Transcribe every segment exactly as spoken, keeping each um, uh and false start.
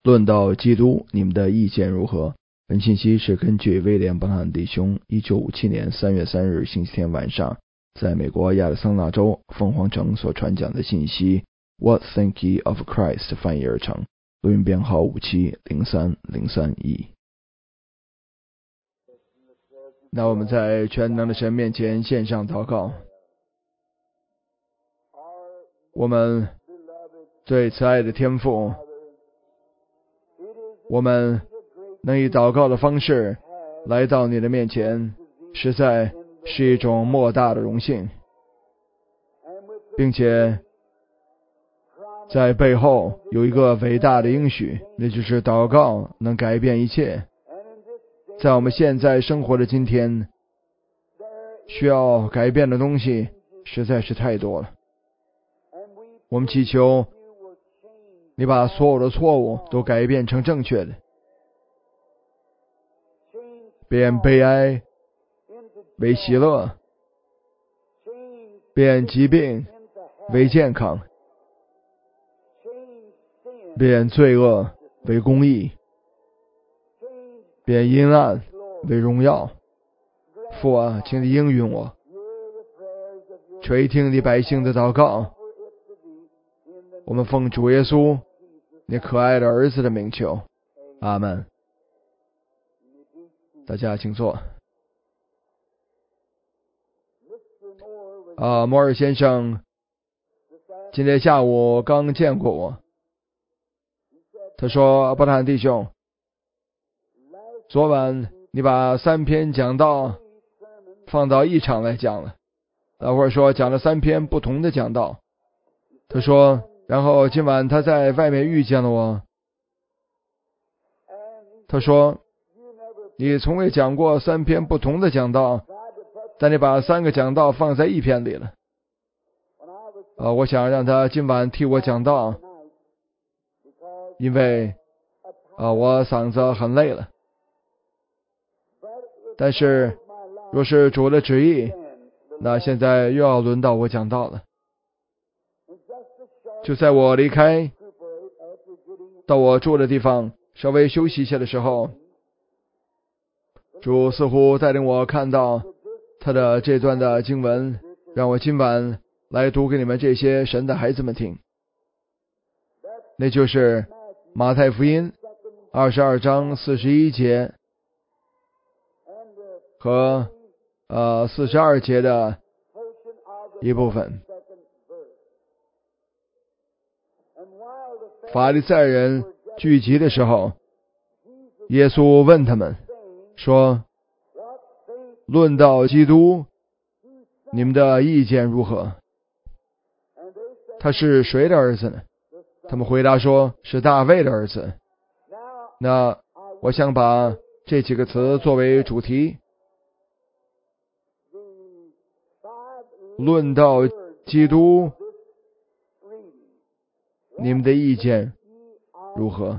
论到基督，你们的意见如何？本信息是根据威廉·邦汉弟兄一九五七年三月三日星期天晚上在美国亚利桑那州凤凰城所传讲的信息 What think ye of Christ 翻译而成，录音编号五七零三零三一。那我们在全能的神面前献上祷告。我们最慈爱的天父，我们能以祷告的方式来到你的面前，实在是一种莫大的荣幸，并且在背后有一个伟大的应许，那就是祷告能改变一切。在我们现在生活的今天，需要改变的东西实在是太多了。我们祈求你把所有的错误都改变成正确的，变悲哀为喜乐，变疾病为健康，变罪恶为公义，变阴暗为荣耀。父啊，请你应允我，垂听你百姓的祷告。我们奉主耶稣你可爱的儿子的名求，阿们。大家请坐。啊，摩尔先生今天下午刚见过我，他说：伯坦弟兄，昨晚你把三篇讲道放到一场来讲了，啊，或者说讲了三篇不同的讲道。他说，然后今晚他在外面遇见了我，他说你从未讲过三篇不同的讲道，但你把三个讲道放在一篇里了。啊，我想让他今晚替我讲道，因为啊我嗓子很累了。但是若是主的旨意，那现在又要轮到我讲道了。就在我离开到我住的地方稍微休息一下的时候，主似乎带领我看到他的这段的经文，让我今晚来读给你们这些神的孩子们听。那就是马太福音二十二章四十一节和呃四十二节的一部分。法利赛人聚集的时候，耶稣问他们说：论到基督，你们的意见如何？他是谁的儿子呢？他们回答说是大卫的儿子。那我想把这几个词作为主题。论到基督，你们的意见如何？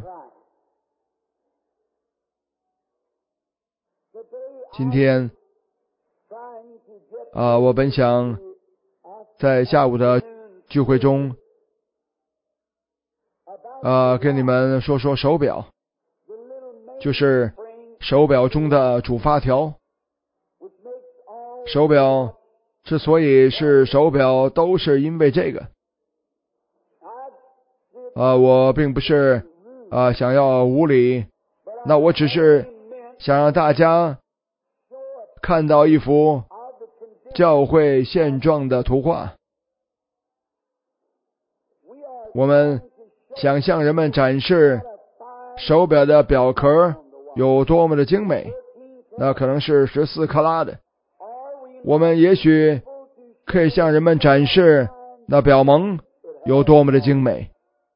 今天啊，我本想在下午的聚会中啊，跟你们说说手表，就是手表中的主发条。手表之所以是手表，都是因为这个。啊，我并不是啊想要无理，那我只是想让大家看到一幅教会现状的图画。我们想向人们展示手表的表壳有多么的精美，那可能是十四克拉的。我们也许可以向人们展示那表蒙有多么的精美，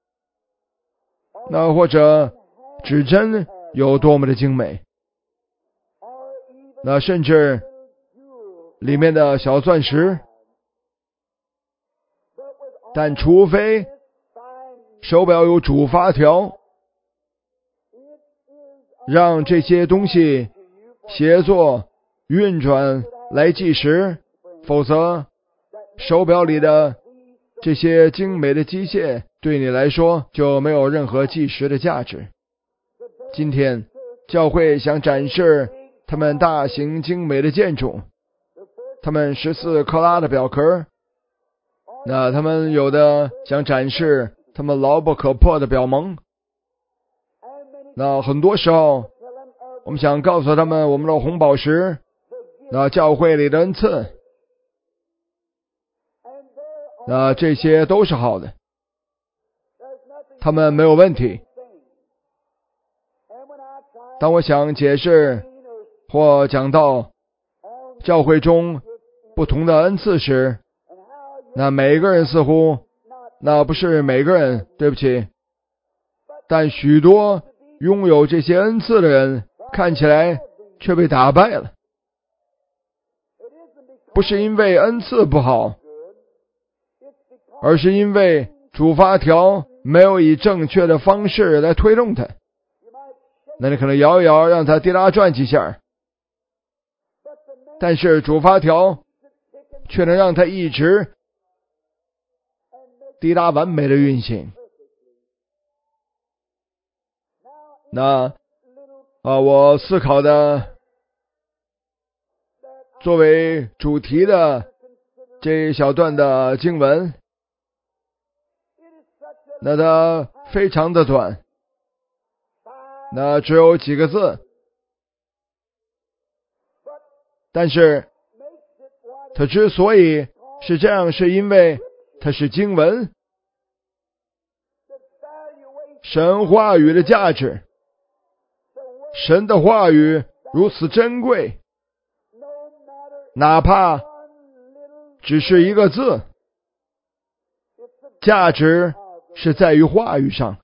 那或者指针有多么的精美，那甚至里面的小钻石。但除非手表有主发条，让这些东西协作运转来计时，否则手表里的这些精美的机械对你来说就没有任何计时的价值。 今天教会想展示他们大型精美的建筑，他们十四克拉的表壳，那他们有的想展示他们牢不可破的表盟。那很多时候我们想告诉他们我们的红宝石，那教会里的恩赐，那这些都是好的，他们没有问题。当我想解释或讲到教会中不同的恩赐时，那每个人似乎，那不是每个人，对不起，但许多拥有这些恩赐的人看起来却被打败了。不是因为恩赐不好，而是因为主发条没有以正确的方式来推动它。那你可能摇一摇，让它滴答转几下，但是主发条却能让它一直滴答完美的运行。那啊，我思考的作为主题的这一小段的经文，那它非常的短，那只有几个字，但是它之所以是这样，是因为它是经文，神话语的价值，神的话语如此珍贵，哪怕只是一个字，价值是在于话语上。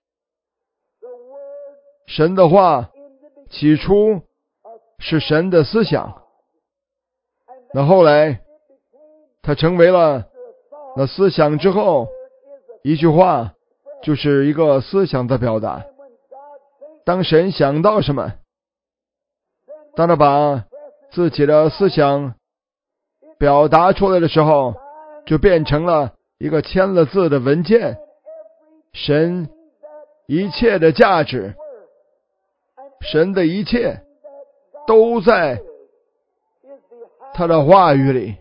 神的话起初是神的思想，那后来它成为了那思想之后，一句话就是一个思想的表达。当神想到什么，当他把自己的思想表达出来的时候，就变成了一个签了字的文件。神一切的价值，神的一切都在他的话语里。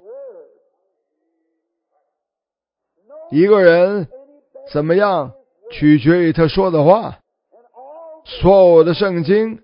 一个人怎么样取决于他说的话。所有的圣经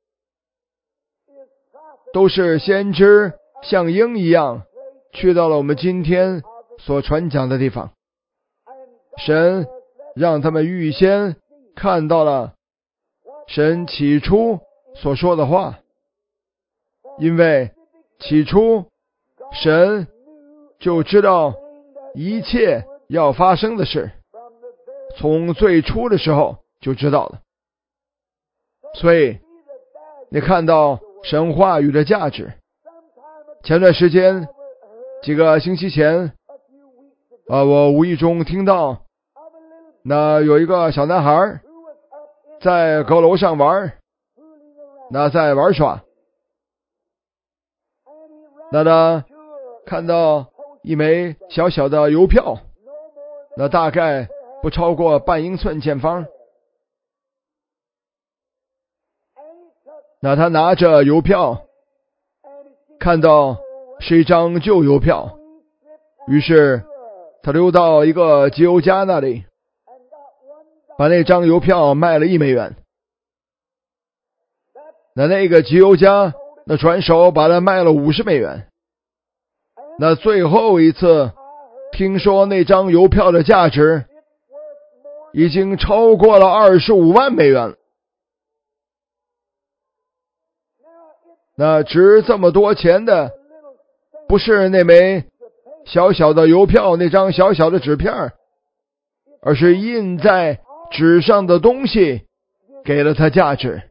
都是先知像鹰一样去到了我们今天所传讲的地方。神让他们预先看到了神起初所说的话，因为起初神就知道一切要发生的事，从最初的时候就知道了。所以你看到神话语的价值。前段时间几个星期前啊，我无意中听到那有一个小男孩在阁楼上玩，那在玩耍，那他看到一枚小小的邮票，那大概不超过半英寸见方，那他拿着邮票，看到是一张旧邮票，于是他溜到一个集邮家那里，把那张邮票卖了一美元。那那个集邮家那转手把它卖了五十美元。那最后一次听说那张邮票的价值已经超过了二十五万美元。那值这么多钱的不是那枚小小的邮票，那张小小的纸片，而是印在纸上的东西给了它价值。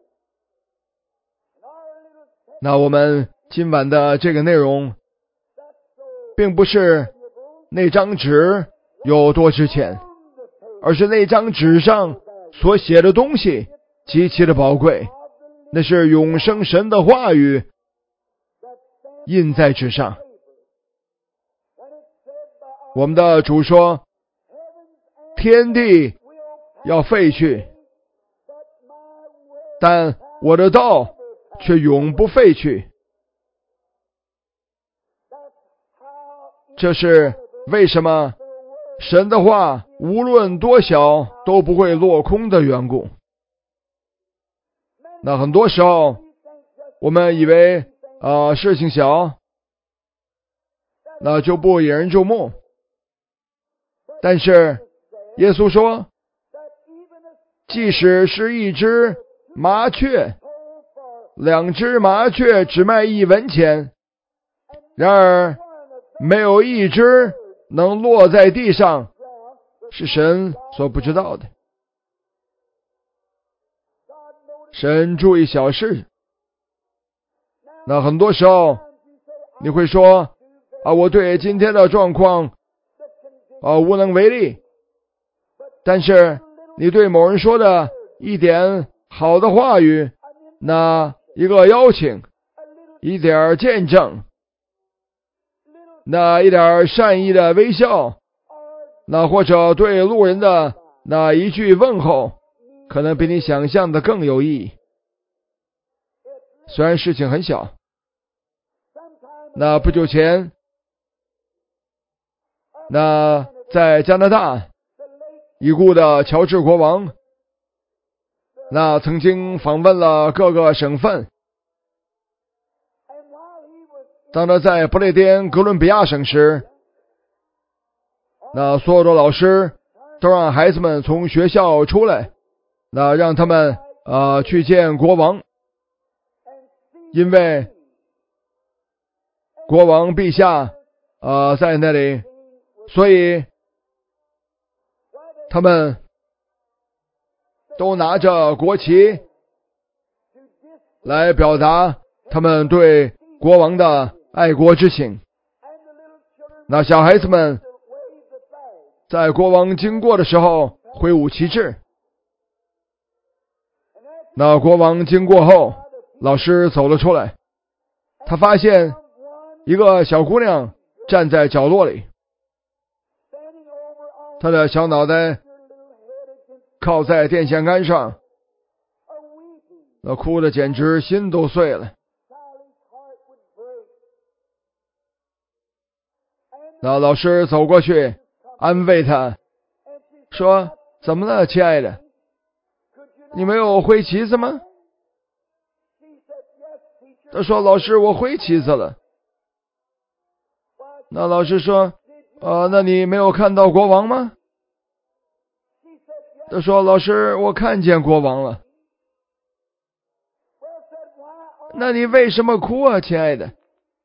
那我们今晚的这个内容并不是那张纸有多值钱，而是那张纸上所写的东西极其的宝贵，那是永生神的话语印在纸上。我们的主说，天地要废去，但我的道却永不废去。这是为什么神的话无论多小都不会落空的缘故。那很多时候我们以为啊、呃、事情小，那就不引人注目。但是耶稣说，即使是一只麻雀，两只麻雀只卖一文钱，然而没有一只能落在地上，是神所不知道的。神注意小事。那很多时候你会说啊，我对今天的状况啊无能为力。但是你对某人说的一点好的话语，那一个邀请，一点见证，那一点善意的微笑，那或者对路人的那一句问候，可能比你想象的更有意义。虽然事情很小。那不久前，那在加拿大已故的乔治国王，那曾经访问了各个省份。当他在不列颠哥伦比亚省时，那所有的老师都让孩子们从学校出来，那让他们呃去见国王，因为国王陛下呃在那里，所以他们都拿着国旗来表达他们对国王的爱国之情。那小孩子们在国王经过的时候挥舞旗帜。那国王经过后，老师走了出来，他发现一个小姑娘站在角落里，她的小脑袋靠在电线杆上，那哭得简直心都碎了。那老师走过去安慰她，说：怎么了，亲爱的？你没有挥旗子吗？她说：老师，我挥旗子了。那老师说：呃，那你没有看到国王吗？她说：老师，我看见国王了。那你为什么哭啊，亲爱的？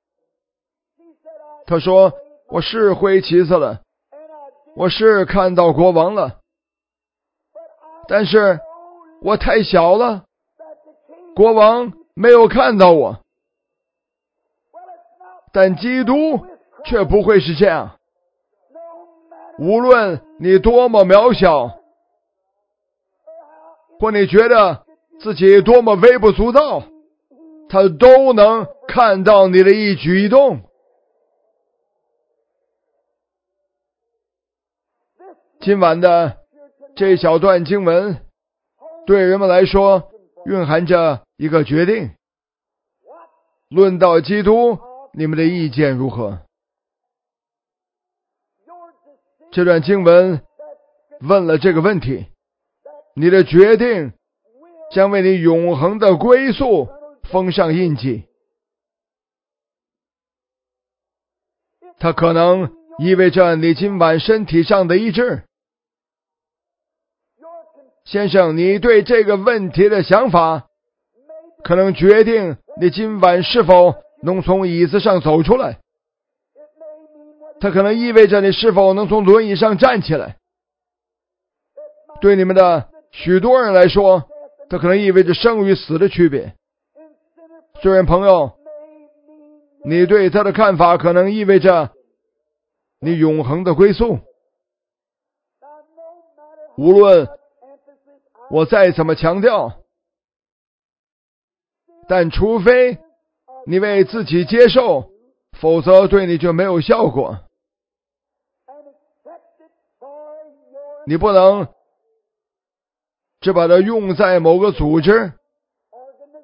她说：我是挥旗子了，我是看到国王了，但是我太小了，国王没有看到我。但基督却不会是这样，无论你多么渺小，或你觉得自己多么微不足道，他都能看到你的一举一动。今晚的这小段经文对人们来说蕴含着一个决定。论到基督，你们的意见如何？这段经文问了这个问题，你的决定将为你永恒的归宿封上印记。它可能意味着你今晚身体上的医治。先生，你对这个问题的想法可能决定你今晚是否能从椅子上走出来。它可能意味着你是否能从轮椅上站起来。对你们的许多人来说，它可能意味着生与死的区别。虽然朋友，你对他的看法可能意味着你永恒的归宿。无论我再怎么强调，但除非你为自己接受，否则对你就没有效果。你不能只把它用在某个组织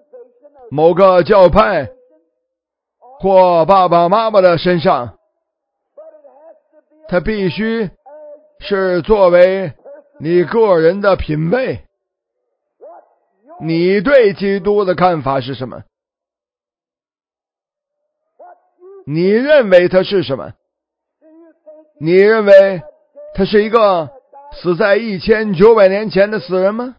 某个教派或爸爸妈妈的身上，它必须是作为你个人的品味。你对基督的看法是什么？你认为他是什么？你认为他是一个死在一千九百年前的死人吗？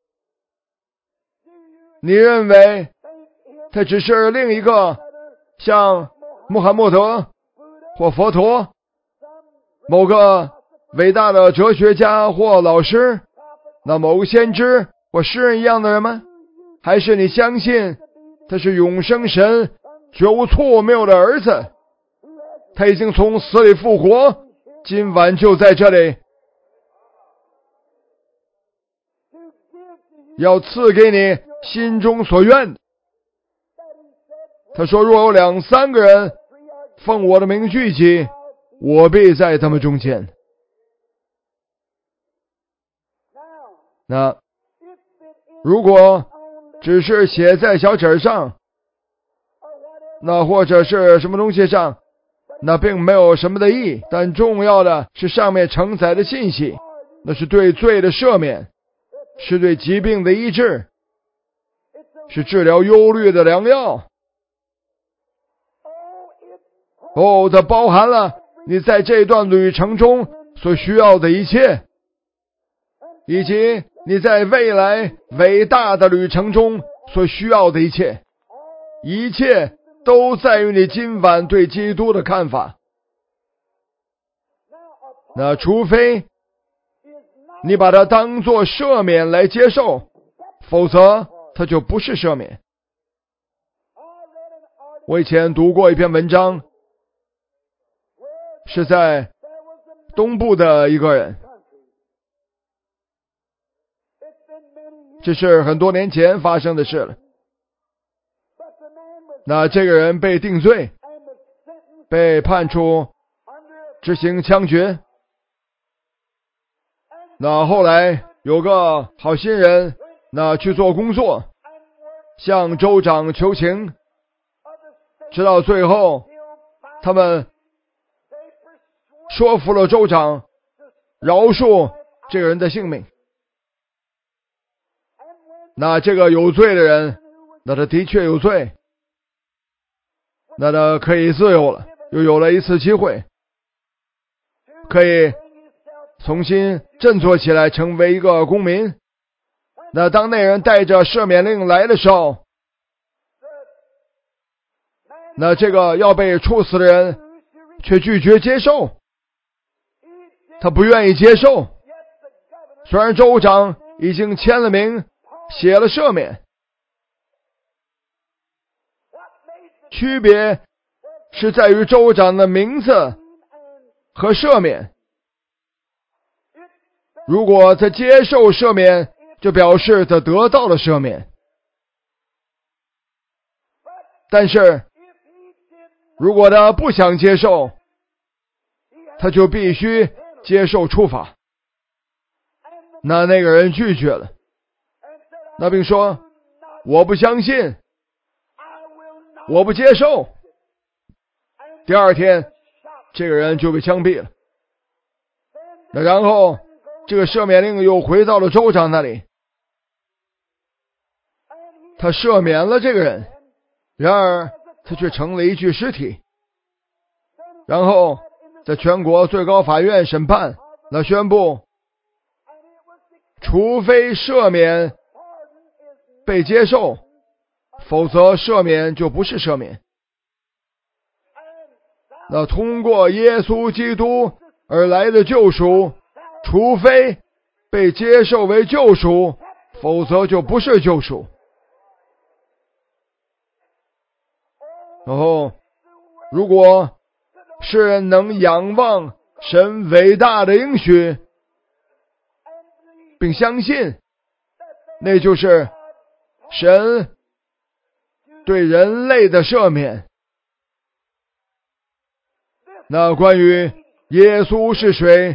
你认为他只是另一个像穆罕默德或佛陀，某个伟大的哲学家或老师，那某个先知或诗人一样的人吗？还是你相信他是永生神绝无错谬的儿子，他已经从死里复活，今晚就在这里，要赐给你心中所愿。他说，若有两三个人奉我的名聚集，我必在他们中间。那如果只是写在小纸上，那或者是什么东西上，那并没有什么的意义，但重要的是上面承载的信息，那是对罪的赦免，是对疾病的医治，是治疗忧虑的良药。哦，它包含了你在这段旅程中所需要的一切，以及你在未来伟大的旅程中所需要的一切，一切都在于你今晚对基督的看法。那除非你把它当作赦免来接受，否则它就不是赦免。我以前读过一篇文章，是在东部的一个人，这是很多年前发生的事了。那这个人被定罪，被判处执行枪决。那后来有个好心人，那去做工作，向州长求情，直到最后他们说服了州长饶恕这个人的性命。那这个有罪的人，那他的确有罪，那他可以自由了，又有了一次机会，可以重新振作起来，成为一个公民。那当那人带着赦免令来的时候，那这个要被处死的人却拒绝接受，他不愿意接受。虽然州长已经签了名，写了赦免，区别是在于州长的名字和赦免。如果他接受赦免，就表示他得到了赦免。但是如果他不想接受，他就必须接受处罚。那那个人拒绝了，那并说，我不相信，我不接受。第二天这个人就被枪毙了。那然后这个赦免令又回到了州长那里，他赦免了这个人，然而他却成了一具尸体。然后在全国最高法院审判，那宣布，除非赦免被接受，否则赦免就不是赦免。那通过耶稣基督而来的救赎，除非被接受为救赎，否则就不是救赎。然后如果世人能仰望神伟大的应许，并相信那就是神对人类的赦免，那关于耶稣是谁，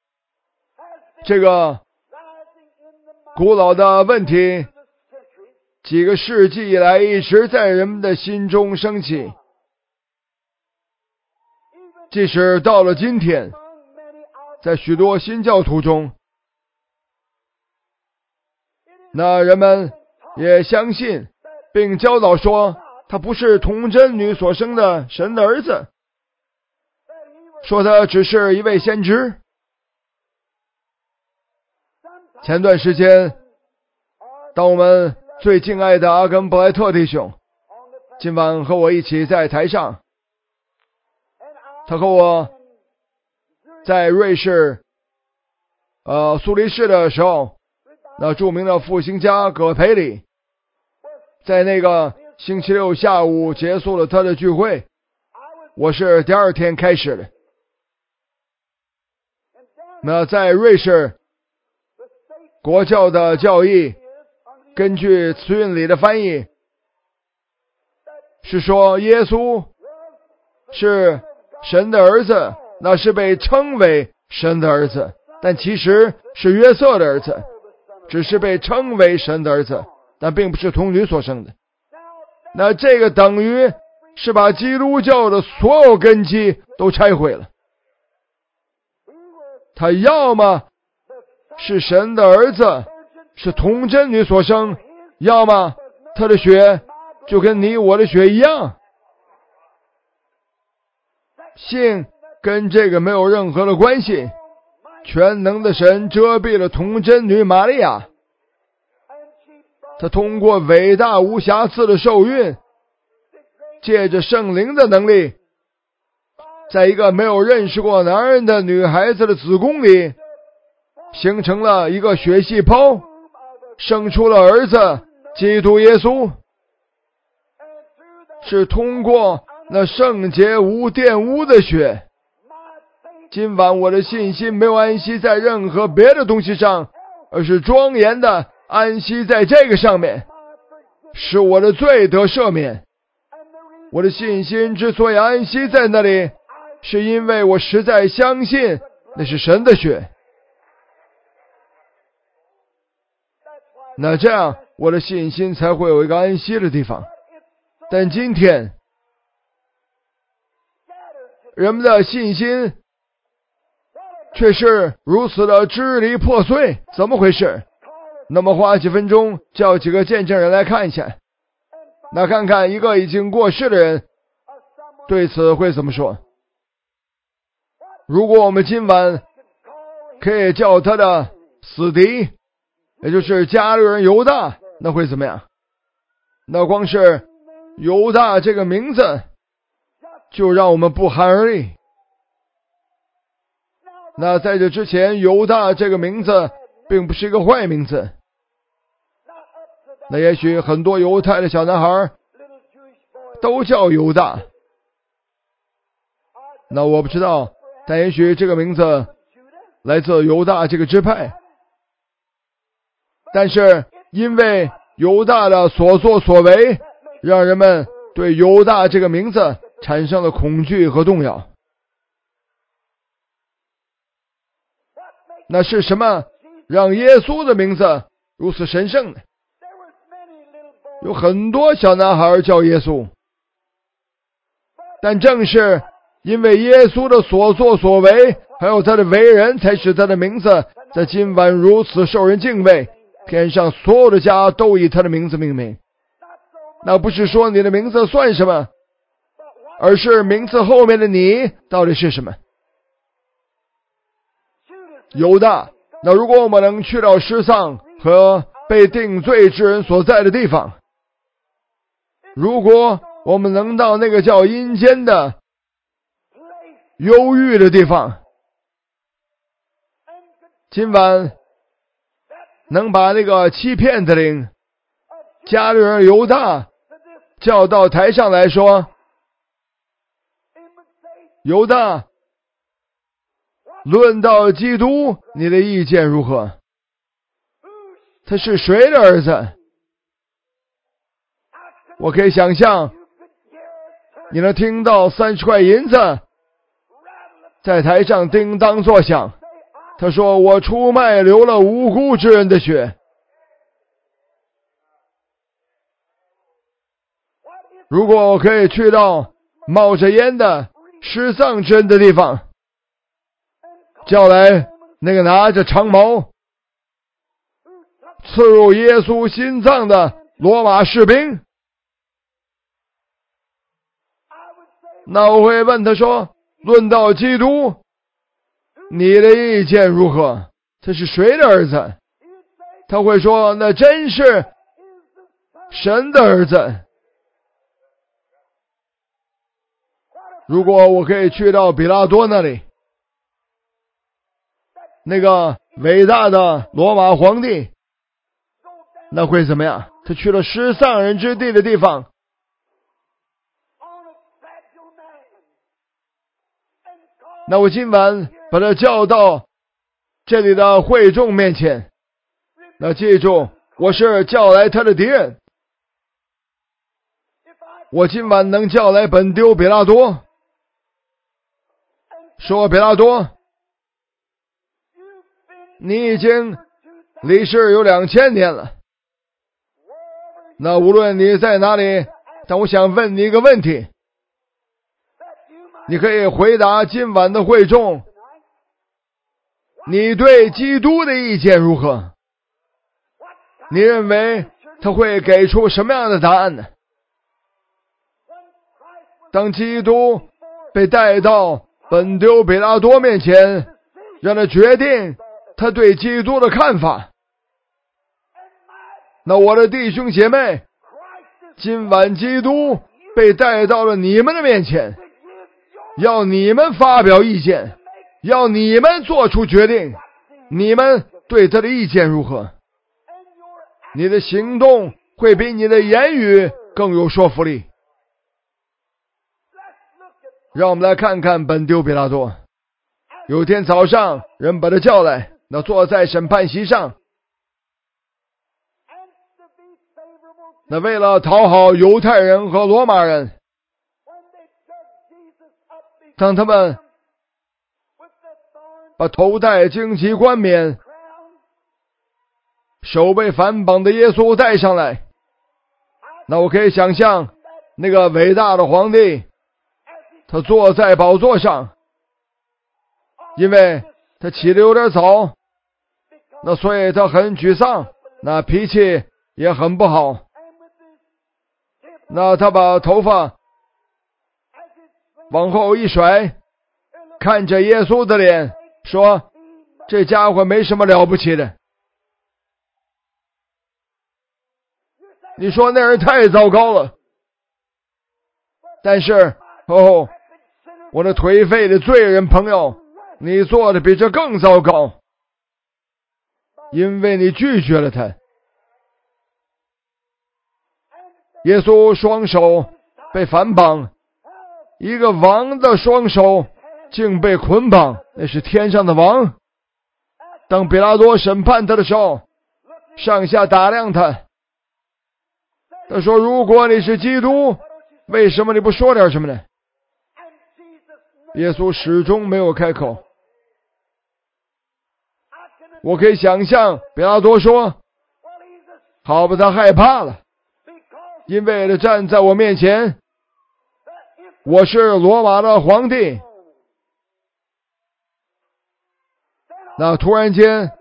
这个古老的问题几个世纪以来一直在人们的心中升起，即使到了今天，在许多新教徒中，那人们也相信并教导说他不是童贞女所生的神的儿子，说他只是一位先知。前段时间，当我们最敬爱的阿根布莱特弟兄今晚和我一起在台上，他和我在瑞士呃苏黎世的时候，那著名的复兴家葛培里在那个星期六下午结束了他的聚会，我是第二天开始的。那在瑞士国教的教义，根据词韵里的翻译是说耶稣是神的儿子，那是被称为神的儿子，但其实是约瑟的儿子，只是被称为神的儿子，但并不是童女所生的。那这个等于是把基督教的所有根基都拆毁了。他要么是神的儿子，是童贞女所生，要么他的血就跟你我的血一样。性跟这个没有任何的关系。全能的神遮蔽了童贞女玛利亚，他通过伟大无瑕疵的受孕，借着圣灵的能力，在一个没有认识过男人的女孩子的子宫里形成了一个血细胞，生出了儿子基督耶稣，是通过那圣洁无玷污的血。今晚我的信心没有安息在任何别的东西上，而是庄严的安息在这个上面，使我的罪得赦免。我的信心之所以安息在那里，是因为我实在相信那是神的血。那这样我的信心才会有一个安息的地方。但今天人们的信心却是如此的支离破碎，怎么回事？那么花几分钟叫几个见证人来看一下，那看看一个已经过世的人对此会怎么说。如果我们今晚可以叫他的死敌，也就是加略人犹大，那会怎么样？那光是犹大这个名字就让我们不寒而栗。那在这之前，犹大这个名字并不是一个坏名字。那也许很多犹太的小男孩都叫犹大，那我不知道，但也许这个名字来自犹大这个支派。但是因为犹大的所作所为，让人们对犹大这个名字产生了恐惧和动摇。那是什么让耶稣的名字如此神圣呢？有很多小男孩叫耶稣，但正是因为耶稣的所作所为，还有他的为人，才使他的名字在今晚如此受人敬畏。天上所有的家都以他的名字命名。那不是说你的名字算什么，而是名字后面的你到底是什么。犹大，那如果我们能去到失丧和被定罪之人所在的地方，如果我们能到那个叫阴间的忧郁的地方，今晚能把那个欺骗的灵加略人犹大叫到台上来说，犹大，论到基督，你的意见如何？他是谁的儿子？我可以想象，你能听到三十块银子在台上叮当作响。他说：“我出卖流了无辜之人的血。” 如果我可以去到冒着烟的失丧之人的地方，叫来那个拿着长矛刺入耶稣心脏的罗马士兵，那我会问他说，论到基督，你的意见如何？这是谁的儿子？他会说，那真是神的儿子。如果我可以去到比拉多那里，那个伟大的罗马皇帝，那会怎么样？他去了失丧人之地的地方，那我今晚把他叫到这里的会众面前，那记住，我是叫来他的敌人。我今晚能叫来本丢比拉多，说，比拉多，你已经离世有两千年了，那无论你在哪里，但我想问你一个问题，你可以回答今晚的会众，你对基督的意见如何？你认为他会给出什么样的答案呢？当基督被带到本丢比拉多面前，让他决定他对基督的看法，那我的弟兄姐妹，今晚基督被带到了你们的面前，要你们发表意见，要你们做出决定，你们对他的意见如何？你的行动会比你的言语更有说服力。让我们来看看本丢比拉多。有天早上，人把他叫来，那坐在审判席上，那为了讨好犹太人和罗马人，当他们把头戴荆棘冠冕，手被反绑的耶稣带上来，那我可以想象那个伟大的皇帝，他坐在宝座上，因为他起得有点早，那所以他很沮丧，那脾气也很不好。那他把头发往后一甩，看着耶稣的脸说，这家伙没什么了不起的。你说那人太糟糕了，但是哦，我的颓废的罪人朋友，你做的比这更糟糕，因为你拒绝了他。耶稣双手被反绑，一个王的双手竟被捆绑，那是天上的王。当比拉多审判他的时候，上下打量他，他说，如果你是基督，为什么你不说点什么呢？耶稣始终没有开口。我可以想象比拉多说，好吧，他害怕了，因为他站在我面前，我是罗马的皇帝。那突然间，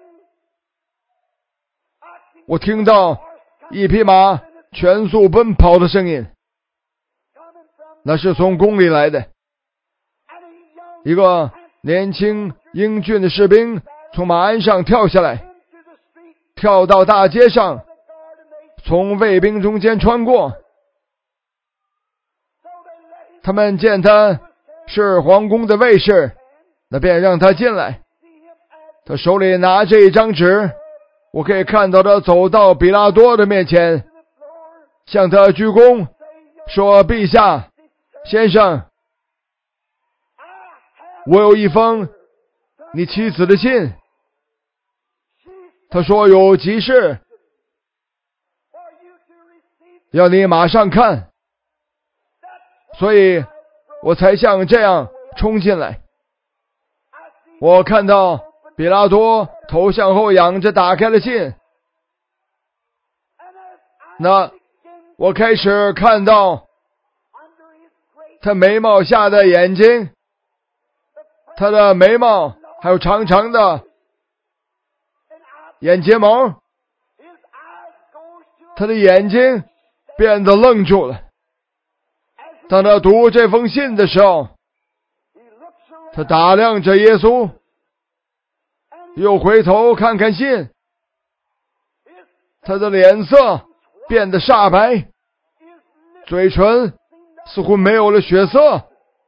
我听到一匹马全速奔跑的声音，那是从宫里来的。一个年轻英俊的士兵从马鞍上跳下来，跳到大街上，从卫兵中间穿过。他们见他是皇宫的卫士，那便让他进来。他手里拿着一张纸，我可以看到他走到比拉多的面前，向他鞠躬，说，陛下，先生，我有一封你妻子的信，他说有急事，要你马上看，所以我才像这样冲进来。我看到比拉多头向后仰着打开了信，那我开始看到他眉毛下的眼睛，他的眉毛还有长长的眼睫毛，他的眼睛变得愣住了。当他读这封信的时候，他打量着耶稣，又回头看看信，他的脸色变得煞白，嘴唇似乎没有了血色，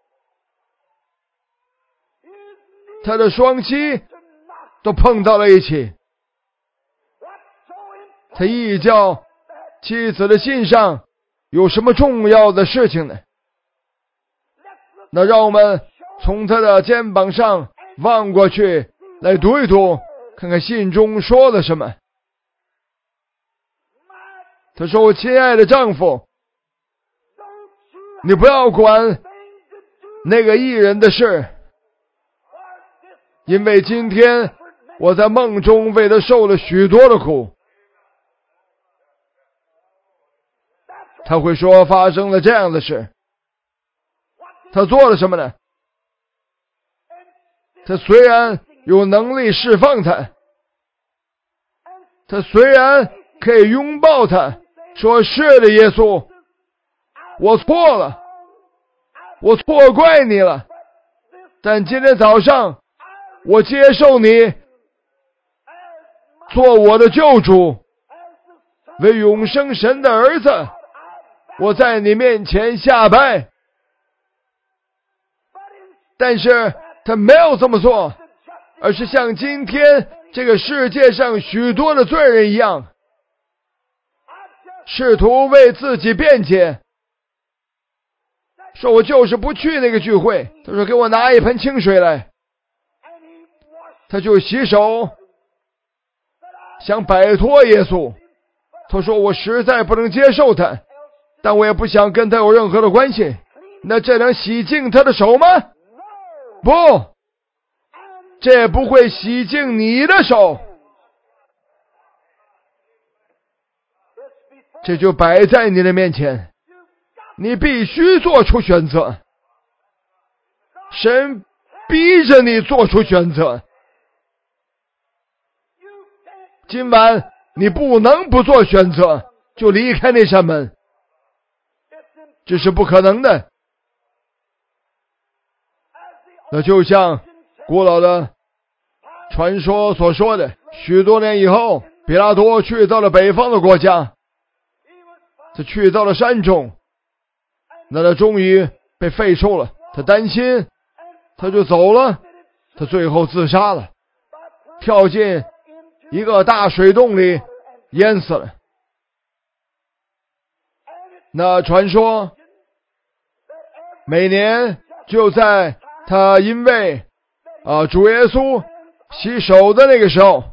他的双膝都碰到了一起。他一叫妻子的信上有什么重要的事情呢？那让我们从他的肩膀上望过去，来读一读，看看信中说了什么。他说：我亲爱的丈夫，你不要管那个艺人的事，因为今天我在梦中为他受了许多的苦。他会说发生了这样的事，他做了什么呢？他虽然有能力释放他，他虽然可以拥抱他，说是的耶稣，我错了，我错怪你了，但今天早上我接受你做我的救主，为永生神的儿子，我在你面前下拜。但是他没有这么做，而是像今天这个世界上许多的罪人一样，试图为自己辩解，说我就是不去那个聚会。他说给我拿一盆清水来，他就洗手，想摆脱耶稣。他说我实在不能接受他，但我也不想跟他有任何的关系。那这能洗净他的手吗？不，这不会洗净你的手，这就摆在你的面前，你必须做出选择。神逼着你做出选择，今晚你不能不做选择，就离开那扇门，这是不可能的。那就像古老的传说所说的，许多年以后，比拉多去到了北方的国家，他去到了山中，那他终于被废黜了，他担心，他就走了，他最后自杀了，跳进一个大水洞里淹死了。那传说每年就在他因为啊主耶稣洗手的那个时候，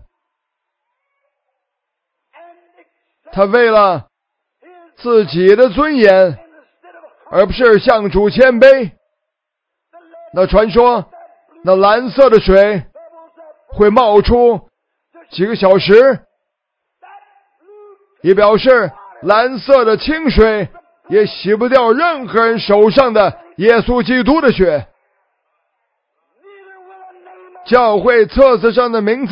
他为了自己的尊严，而不是向主谦卑，那传说那蓝色的水会冒出几个小时，也表示蓝色的清水也洗不掉任何人手上的耶稣基督的血。教会册子上的名字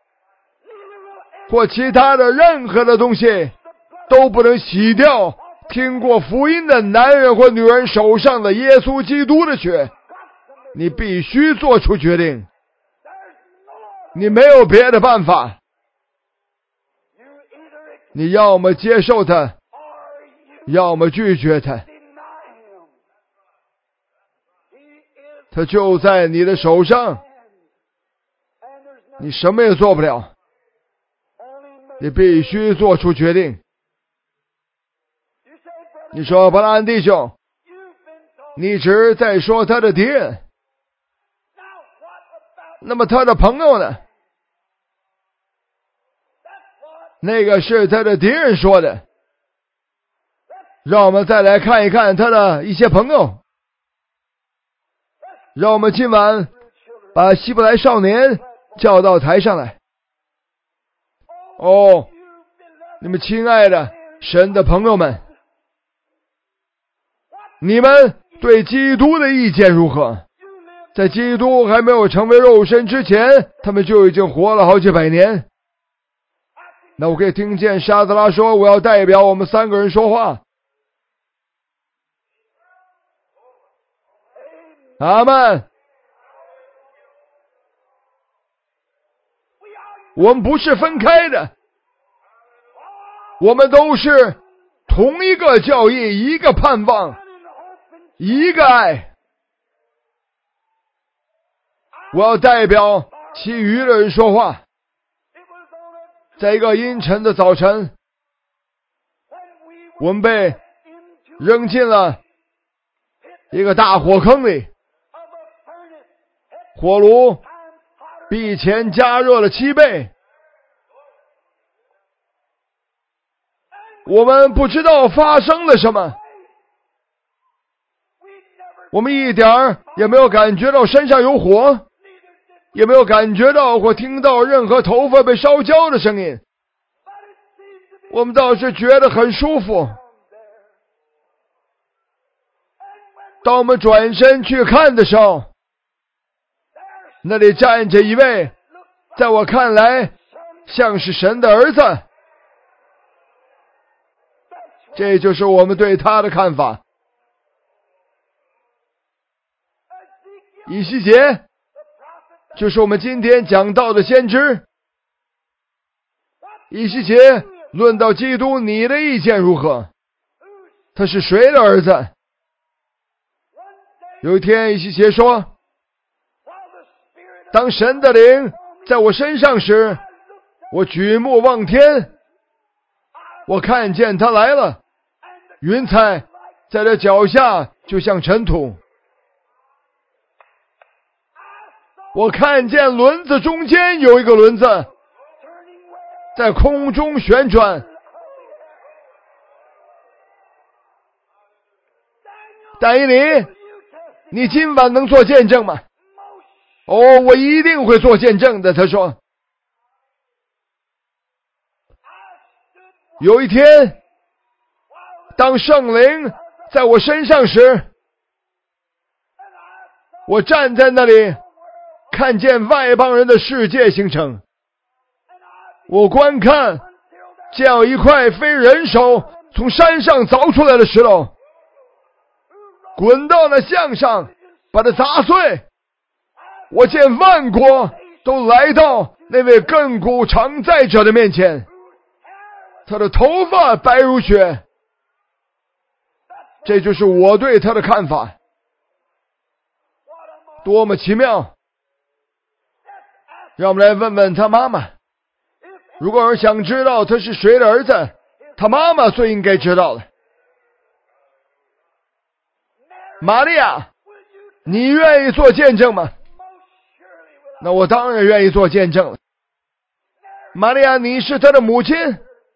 或其他的任何的东西都不能洗掉听过福音的男人或女人手上的耶稣基督的血。你必须做出决定，你没有别的办法，你要么接受他，要么拒绝他，他就在你的手上，你什么也做不了，你必须做出决定。你说伯拉安弟兄，你一直在说他的敌人，那么他的朋友呢？那个是他的敌人说的。让我们再来看一看他的一些朋友。让我们今晚把希伯来少年叫到台上来。哦，你们亲爱的神的朋友们，你们对基督的意见如何？在基督还没有成为肉身之前，他们就已经活了好几百年。那我可以听见沙德拉说，我要代表我们三个人说话。阿们。我们不是分开的，我们都是同一个教义，一个盼望，一个爱。我要代表其余的人说话。在一个阴沉的早晨，我们被扔进了一个大火坑里，火炉比以前加热了七倍。我们不知道发生了什么，我们一点儿也没有感觉到身上有火，也没有感觉到或听到任何头发被烧焦的声音。我们倒是觉得很舒服。当我们转身去看的时候，那里站着一位在我看来像是神的儿子。这就是我们对他的看法。以西结就是我们今天讲到的先知。以西结论到基督，你的意见如何？他是谁的儿子？有一天以西结说，当神的灵在我身上时，我举目望天，我看见他来了，云彩在他脚下就像尘土，我看见轮子中间有一个轮子在空中旋转。但以理，你今晚能做见证吗？哦，我一定会做见证的，他说。有一天，当圣灵在我身上时，我站在那里，看见外邦人的世界形成。我观看，见有一块非人手从山上凿出来的石头，滚到那像上，把它砸碎。我见万国都来到那位亘古常在者的面前，他的头发白如雪。这就是我对他的看法。多么奇妙！让我们来问问他妈妈，如果有人想知道他是谁的儿子，他妈妈最应该知道了。玛利亚，你愿意做见证吗？那我当然愿意做见证了。玛利亚，你是他的母亲，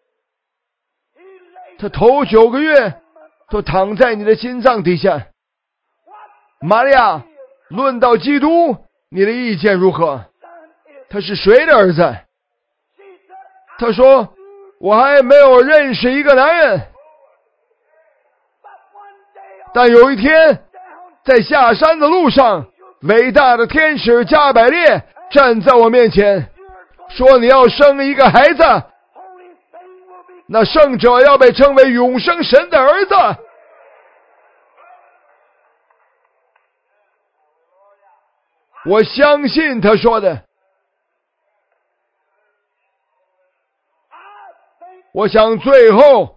他头九个月都躺在你的心脏底下。玛利亚，论到基督，你的意见如何？他是谁的儿子？他说，我还没有认识一个男人，但有一天在下山的路上，伟大的天使加百列站在我面前，说你要生一个孩子，那圣者要被称为永生神的儿子。我相信他说的。我想最后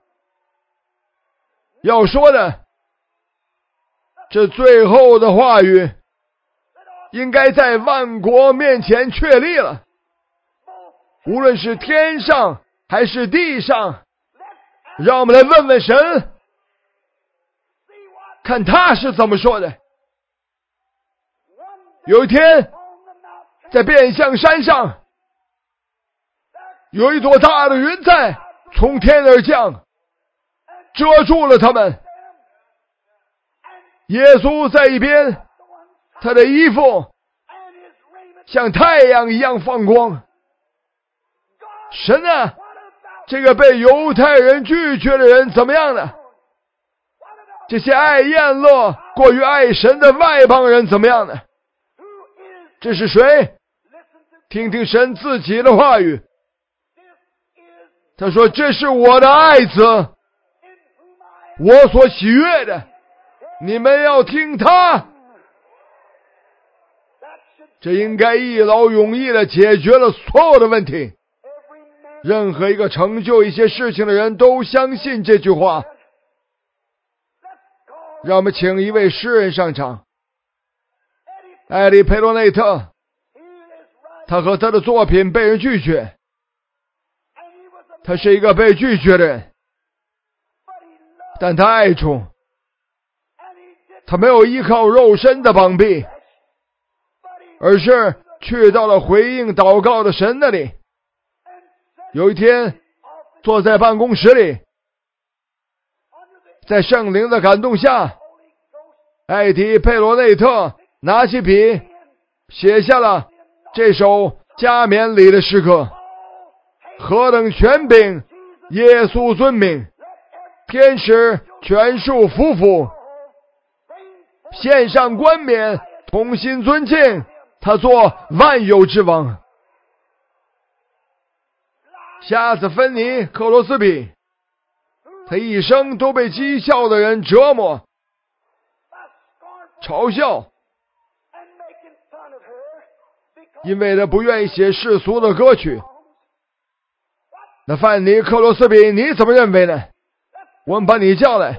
要说的，这最后的话语应该在万国面前确立了，无论是天上还是地上。让我们来问问神，看他是怎么说的。有一天在变相山上，有一朵大的云彩从天而降，遮住了他们。耶稣在一边，他的衣服像太阳一样放光。神啊，这个被犹太人拒绝的人怎么样呢？ 这些爱宴乐过于爱神的外邦人怎么样呢？这是谁？听听神自己的话语。他说，这是我的爱子，我所喜悦的，你们要听他。这应该一劳永逸地解决了所有的问题。任何一个成就一些事情的人都相信这句话。让我们请一位诗人上场，艾利佩罗内特。他和他的作品被人拒绝，他是一个被拒绝的人，但他爱主，他没有依靠肉身的膀臂，而是去到了回应祷告的神那里。有一天，坐在办公室里，在圣灵的感动下，艾迪佩罗内特拿起笔写下了这首加冕礼的诗歌。何等权柄，耶稣尊名，天使全数匍匐，献上冠冕，同心尊敬他做万有之王。瞎子芬尼克罗斯比，他一生都被讥笑的人折磨、嘲笑，因为他不愿意写世俗的歌曲。那范尼克罗斯比，你怎么认为呢？我们把你叫来，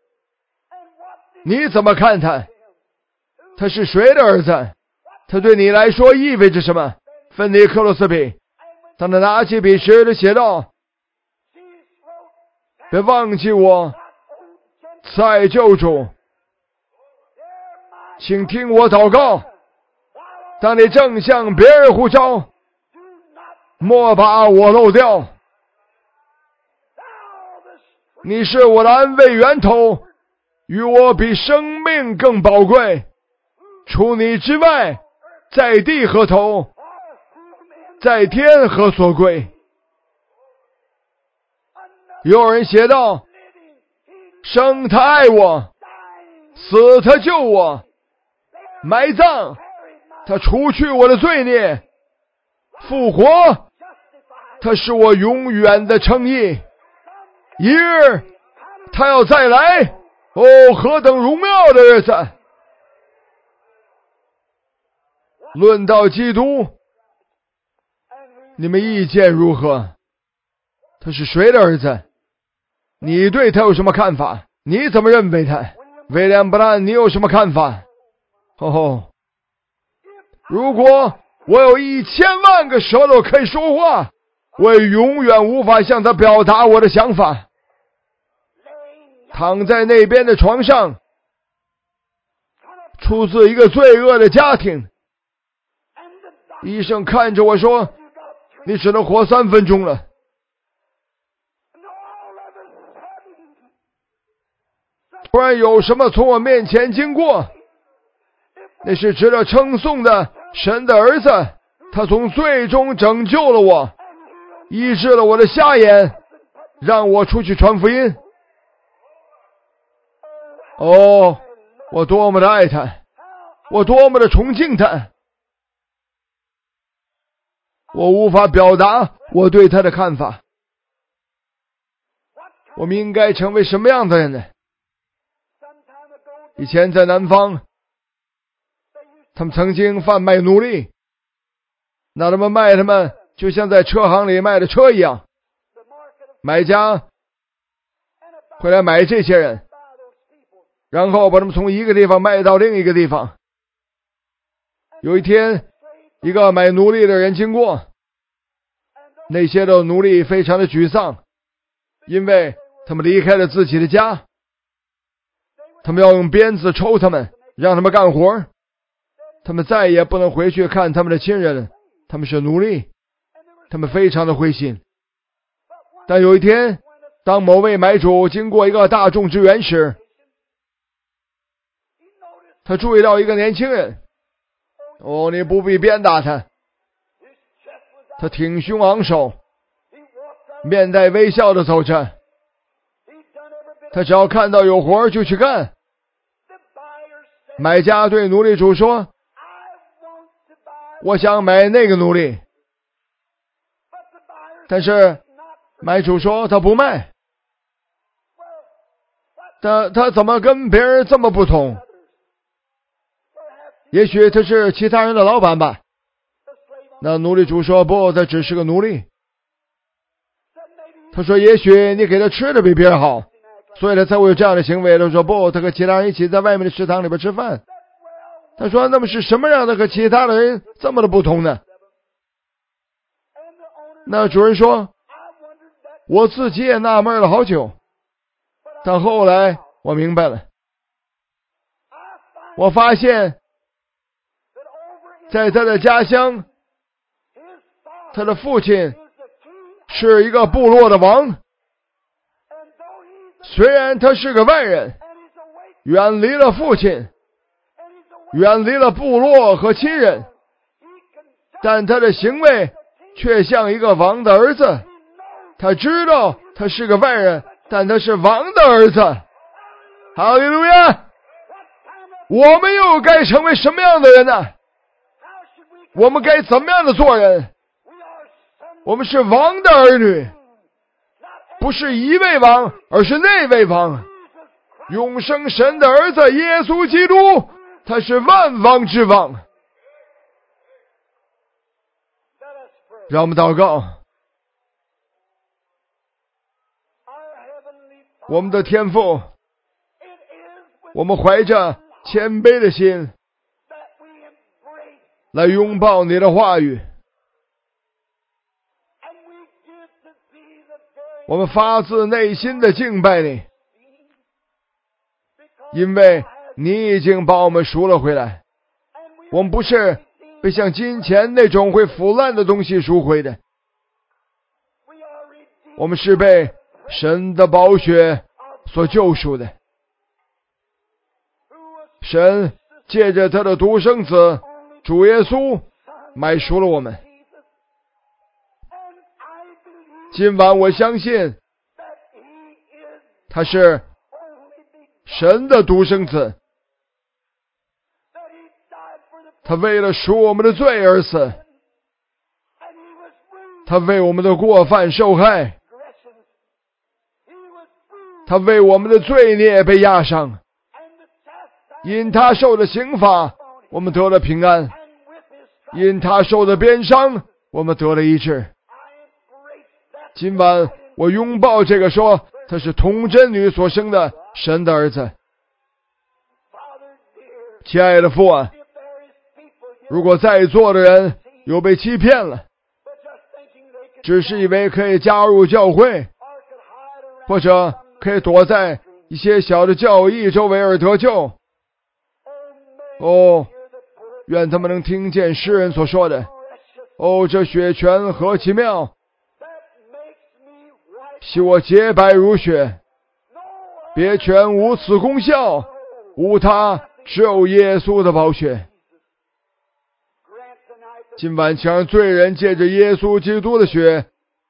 你怎么看他？他是谁的儿子？他对你来说意味着什么？范尼克罗斯比，当他拿起笔时，他写道：别忘记我，慈爱救主，请听我祷告。当你正向别人呼召，莫把我漏掉。你是我的安慰源头，与我比生命更宝贵。除你之外，在地何头，在天何所归？有人写道：生他爱我，死他救我，埋葬他除去我的罪孽，复活他是我永远的称义。一日他要再来，哦，何等荣耀的日子！论到基督，你们意见如何？他是谁的儿子？你对他有什么看法？你怎么认为他？威廉·布兰，你有什么看法？哦吼！如果我有一千万个舌头可以说话，我也永远无法向他表达我的想法。躺在那边的床上，出自一个罪恶的家庭。医生看着我说：你只能活三分钟了。突然有什么从我面前经过，那是值得称颂的神的儿子，他从罪中拯救了我，医治了我的瞎眼，让我出去传福音。哦，我多么的爱他，我多么的崇敬他，我无法表达我对他的看法。我们应该成为什么样的人呢？以前在南方，他们曾经贩卖奴隶，那他们卖他们就像在车行里卖的车一样，买家会来买这些人，然后把他们从一个地方卖到另一个地方。有一天，一个买奴隶的人经过，那些的奴隶非常的沮丧，因为他们离开了自己的家，他们要用鞭子抽他们，让他们干活，他们再也不能回去看他们的亲人了，他们是奴隶，他们非常的灰心。但有一天，当某位买主经过一个大众之园时，他注意到一个年轻人。哦，你不必鞭打他，他挺胸昂首，面带微笑的走着， 他只要看到有活就去干。买家对奴隶主说，我想买那个奴隶，但是买主说他不卖。他他怎么跟别人这么不同？也许他是其他人的老板吧。那奴隶主说，不，他只是个奴隶。他说，也许你给他吃的比别人好，所以他才会有这样的行为。他说，不，他和其他人一起在外面的食堂里边吃饭。他说，那么是什么样的和其他的人这么的不同呢？那主人说，我自己也纳闷了好久，但后来我明白了。我发现在他的家乡，他的父亲是一个部落的王，虽然他是个外人，远离了父亲，远离了部落和亲人，但他的行为却像一个王的儿子。他知道他是个外人，但他是王的儿子。哈利路亚！我们又该成为什么样的人呢？我们该怎么样的做人？我们是王的儿女，不是一位王，而是那位王，永生神的儿子耶稣基督，他是万王之王。让我们祷告。我们的天父，我们怀着谦卑的心来拥抱你的话语，我们发自内心的敬拜你，因为你已经把我们赎了回来。我们不是被像金钱那种会腐烂的东西赎回的，我们是被神的宝血所救赎的。神借着他的独生子主耶稣买赎了我们。今晚我相信他是神的独生子，他为了赎我们的罪而死，他为我们的过犯受害，他为我们的罪孽被压伤，因他受的刑罚我们得了平安，因他受的鞭伤我们得了医治。今晚我拥抱这个说他是童贞女所生的神的儿子。亲爱的父啊，如果在座的人有被欺骗了，只是以为可以加入教会，或者可以躲在一些小的教义周围而得救，哦，愿他们能听见诗人所说的，哦，这血泉何其妙，使我洁白如雪，别泉无此功效，无他，只有耶稣的宝血。今晚请让罪人借着耶稣基督的血，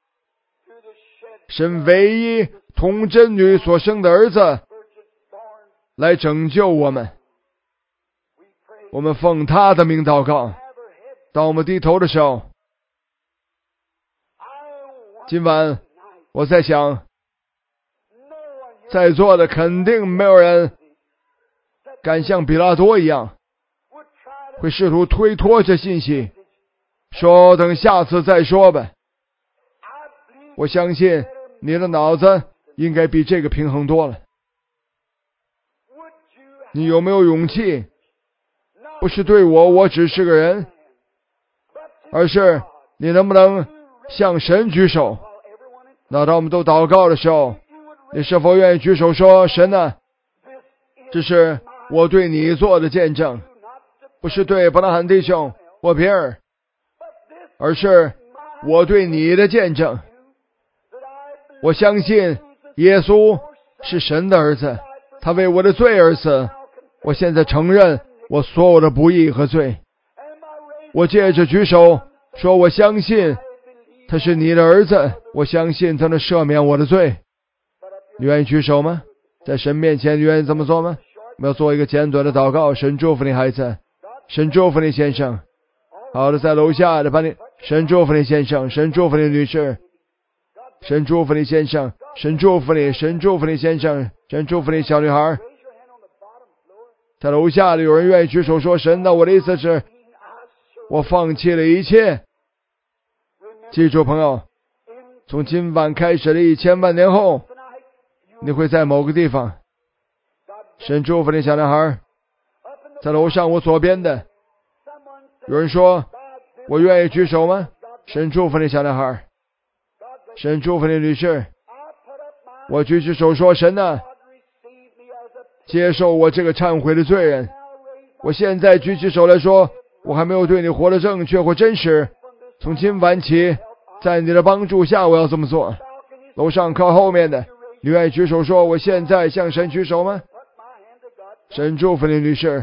神唯一童贞女所生的儿子来拯救我们。我们奉他的名祷告。当我们低头的时候，今晚我在想，在座的肯定没有人敢像比拉多一样会试图推脱这信息，说等下次再说吧。我相信你的脑子应该比这个平衡多了。你有没有勇气，不是对我我只是个人，而是你能不能向神举手？那当我们都祷告的时候，你是否愿意举手说，神啊，这是我对你做的见证，不是对伯纳罕弟兄或别人，而是我对你的见证。我相信耶稣是神的儿子，他为我的罪而死。我现在承认我所有的不义和罪。我借着举手说，我相信他是你的儿子，我相信他能赦免我的罪。 你愿意举手吗？在神面前你愿意这么做吗？我们要做一个简短的祷告。神祝福你孩子，神祝福你先生。好的，在楼下的把你，神祝福你先生，神祝福你女士，神祝福你先生，神祝福你，神祝福你先生，神祝福你小女孩。在楼下的有人愿意举手说，神的，我的意思是我放弃了一切。记住朋友，从今晚开始的一千万年后，你会在某个地方。神祝福你小男孩。在楼上我左边的有人说，我愿意举手吗？神祝福你小男孩。神祝福你女士。我举起手说，神啊，接受我这个忏悔的罪人。我现在举起手来说，我还没有对你活得正确或真实。从今晚起，在你的帮助下，我要这么做。楼上靠后面的，你愿意举手说，我现在向神举手吗？神祝福你女士。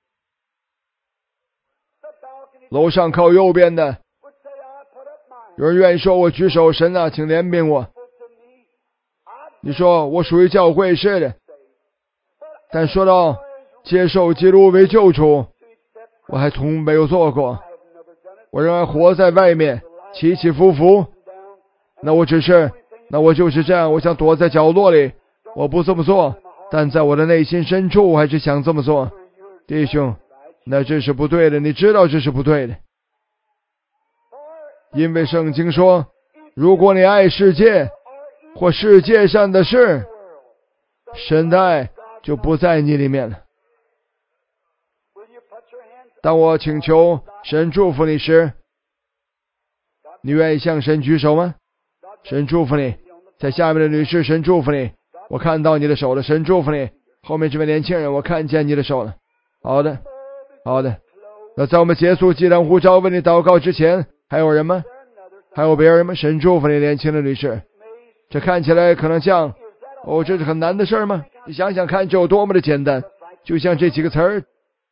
楼上靠右边的有人愿意说，我举手，神啊，请怜悯我。你说我属于教会，是的，但说到接受基督为救主，我还从没有做过。我仍然活在外面，起起伏伏。那我只是，那我就是这样，我想躲在角落里，我不这么做，但在我的内心深处，我还是想这么做。弟兄，那这是不对的，你知道这是不对的。因为圣经说，如果你爱世界或世界上的事，神的爱就不在你里面了。当我请求神祝福你时，你愿意向神举手吗？神祝福你。在下面的女士，神祝福你。我看到你的手了，神祝福你。后面这位年轻人，我看见你的手了。好的，好的。那在我们结束祭坛呼召为你祷告之前，还有人吗？还有别人吗？神祝福你，年轻的女士。这看起来可能像，哦，这是很难的事吗？你想想看，这有多么的简单，就像这几个词儿，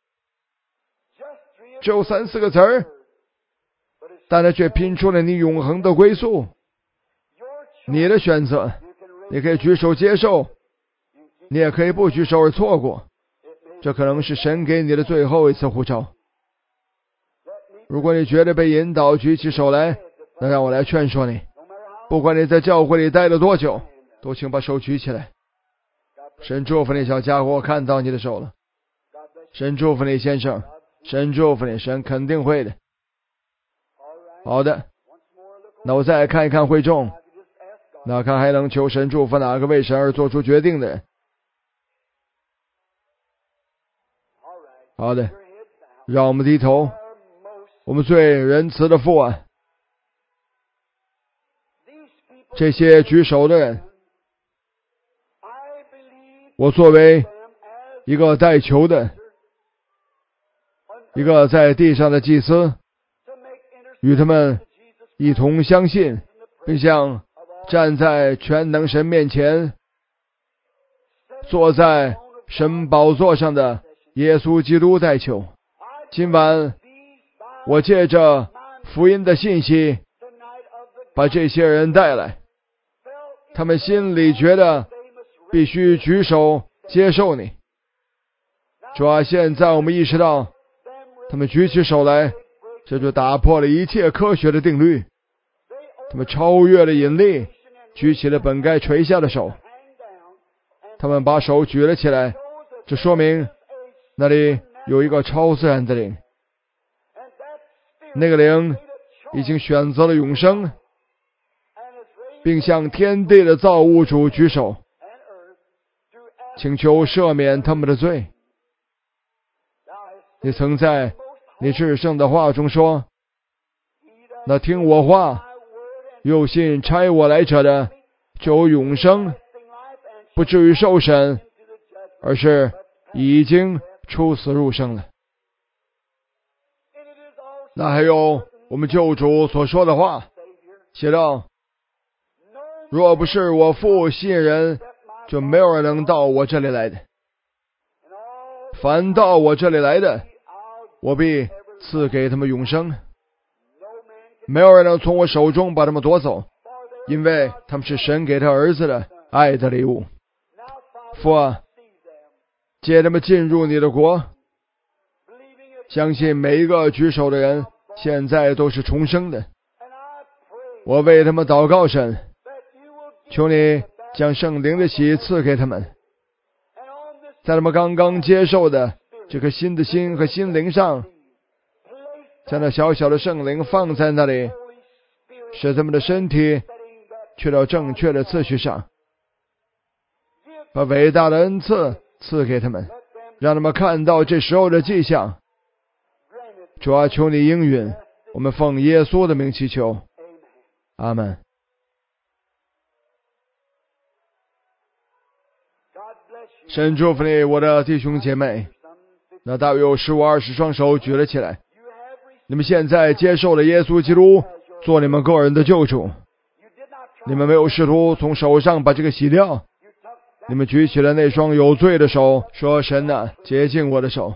只有三四个词儿，但它却拼出了你永恒的归宿。你的选择，你可以举手接受，你也可以不举手而错过。这可能是神给你的最后一次呼召。如果你觉得被引导举起手来，那让我来劝说你，不管你在教会里待了多久，都请把手举起来。神祝福你小家伙，我看到你的手了。神祝福你先生，神祝福你，神肯定会的。好的，那我再看一看会众，那看还能求神祝福哪个为神而做出决定的人。好的，让我们低头。我们最仁慈的父啊，这些举手的人，我作为一个带球的，一个在地上的祭司，与他们一同相信，并向站在全能神面前，坐在神宝座上的耶稣基督代求。今晚我借着福音的信息把这些人带来，他们心里觉得必须举手接受你。主啊，现在我们意识到他们举起手来，这就打破了一切科学的定律，他们超越了引力，举起了本该垂下的手。他们把手举了起来，这说明那里有一个超自然的灵，那个灵已经选择了永生，并向天地的造物主举手，请求赦免他们的罪。你曾在你至圣的话中说，那听我话又信差我来者的就有永生，不至于受审，而是已经出死入生了。那还有我们救主所说的话，写道，若不是我父吸引人，就没有人能到我这里来的，凡到我这里来的，我必赐给他们永生，没有人能从我手中把他们夺走，因为他们是神给他儿子的， 爱的礼物。父啊，接他们进入你的国，相信每一个举手的人现在都是重生的。我为他们祷告，神，求你将圣灵的喜赐给他们，在他们刚刚接受的这颗新的心和心灵上，将那小小的圣灵放在那里，使他们的身体去到正确的次序上，把伟大的恩赐赐给他们，让他们看到这时候的迹象。主啊，求你应允，我们奉耶稣的名祈求，阿们。神祝福你，我的弟兄姐妹。那大约有十五二十双手举了起来。你们现在接受了耶稣基督做你们个人的救主，你们没有试图从手上把这个洗掉，你们举起了那双有罪的手，说：神啊，洁净我的手。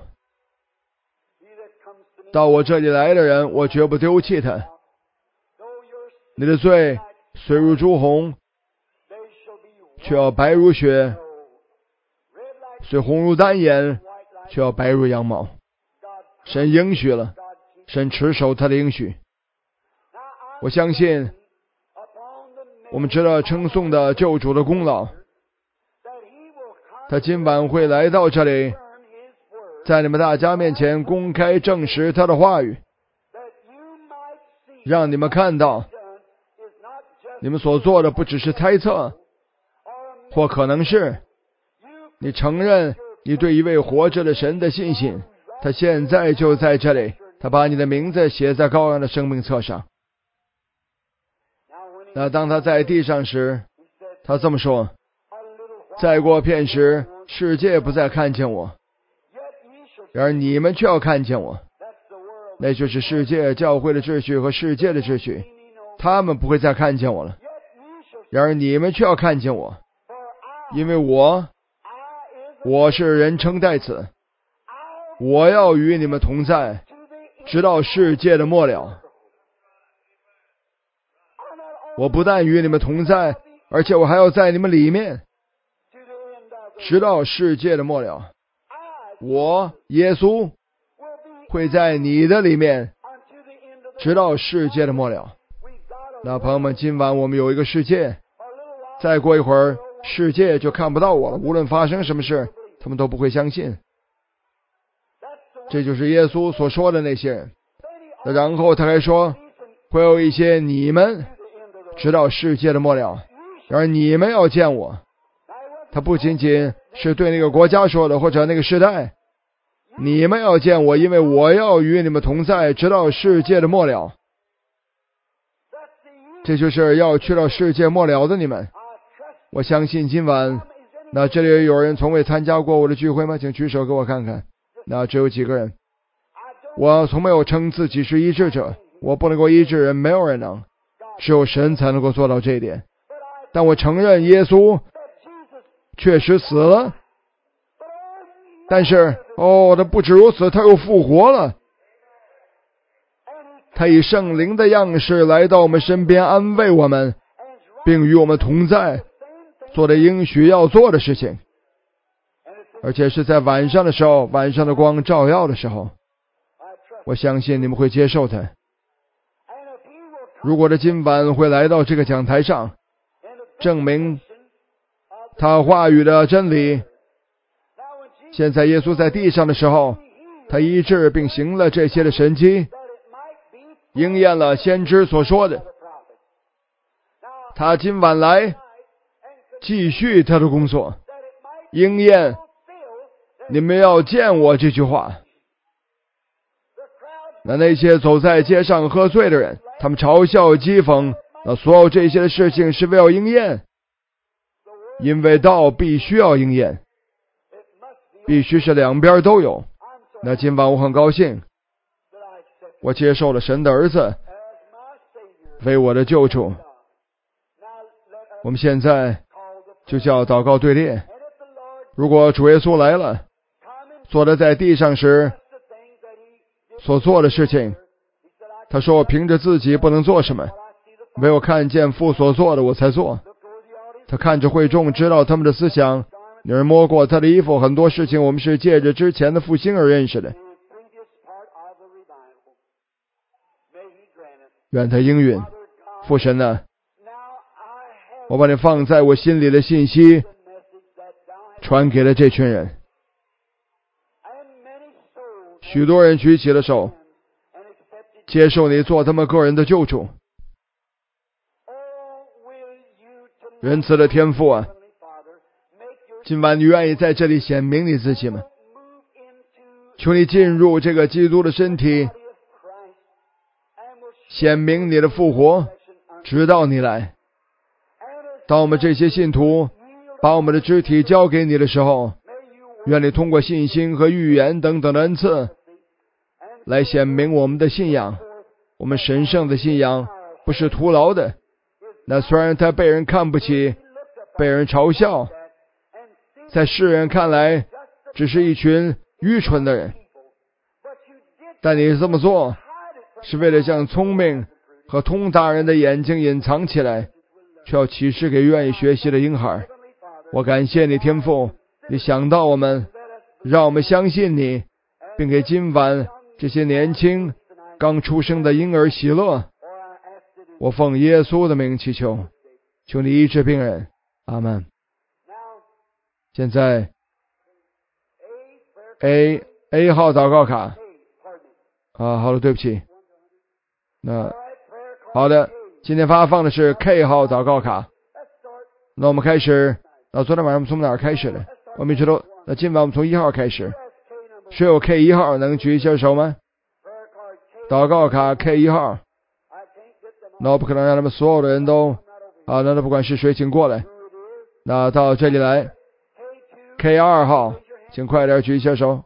到我这里来的人，我绝不丢弃他。你的罪虽如朱红，却要白如雪；虽红如丹颜，却要白如羊毛。神应许了，神持守他的应许。我相信我们值得称颂的救主的功劳，他今晚会来到这里，在你们大家面前公开证实他的话语，让你们看到你们所做的不只是猜测，或可能是你承认你对一位活着的神的信心。他现在就在这里，他把你的名字写在羔羊的生命册上。那当他在地上时，他这么说：再过片时，世界不再看见我，然而你们却要看见我。那就是世界教会的秩序和世界的秩序，他们不会再看见我了，然而你们却要看见我，因为我我是人称代词，我要与你们同在，直到世界的末了。我不但与你们同在，而且我还要在你们里面，直到世界的末了。我耶稣会在你的里面，直到世界的末了。那朋友们，今晚我们有一个世界，再过一会儿世界就看不到我了，无论发生什么事，他们都不会相信。这就是耶稣所说的那些人。那然后他还说，会有一些你们直到世界的末了，然而你们要见我。他不仅仅是对那个国家说的，或者那个时代，你们要见我，因为我要与你们同在，直到世界的末了。这就是要去到世界末了的你们。我相信今晚，那这里有人从未参加过我的聚会吗？请举手给我看看。那只有几个人。我从没有称自己是医治者，我不能够医治人，没有人能，只有神才能够做到这一点。但我承认耶稣确实死了，但是哦，他不止如此，他又复活了。他以圣灵的样式来到我们身边，安慰我们，并与我们同在，做了应许要做的事情，而且是在晚上的时候，晚上的光照耀的时候。我相信你们会接受他。如果他今晚会来到这个讲台上，证明他话语的真理。现在耶稣在地上的时候，他医治并行了这些的神迹，应验了先知所说的。他今晚来继续他的工作，应验你们要见我这句话。那那些走在街上喝醉的人，他们嘲笑讥讽，那所有这些的事情是为了应验，因为道必须要应验，必须是两边都有。那今晚我很高兴，我接受了神的儿子为我的救主。我们现在就叫祷告队列。如果主耶稣来了，坐得在地上时所做的事情，他说我凭着自己不能做什么，没有看见父所做的我才做。 他看着会众，知道他们的思想。有人摸过他的衣服，很多事情我们是借着之前的复兴而认识的。愿他应允。父神呢，我把你放在我心里的信息传给了这群人。许多人举起了手，接受你做他们个人的救主。仁慈的天父啊，今晚你愿意在这里显明你自己吗？求你进入这个基督的身体，显明你的复活，直到你来。当我们这些信徒把我们的肢体交给你的时候，愿你通过信心和预言等等的恩赐来显明我们的信仰。我们神圣的信仰不是徒劳的，那虽然他被人看不起，被人嘲笑，在世人看来只是一群愚蠢的人，但你这么做是为了将聪明和通达人的眼睛隐藏起来，却要启示给愿意学习的婴孩。我感谢你天父，你想到我们，让我们相信你，并给今晚这些年轻刚出生的婴儿喜乐。我奉耶稣的名祈求，求你医治病人，阿们。现在 A A 号祷告卡啊，好了，对不起。那好的，今天发放的是 K 号祷告卡。那我们开始。那昨天晚上我们从哪儿开始的？我们知道。那今晚我们从一号开始。谁有 K 一号能举一下手吗？祷告卡 K 一号。那我不可能让他们所有的人都啊，那不管是谁，请过来。那到这里来 ，K 二号，请快点举一下手。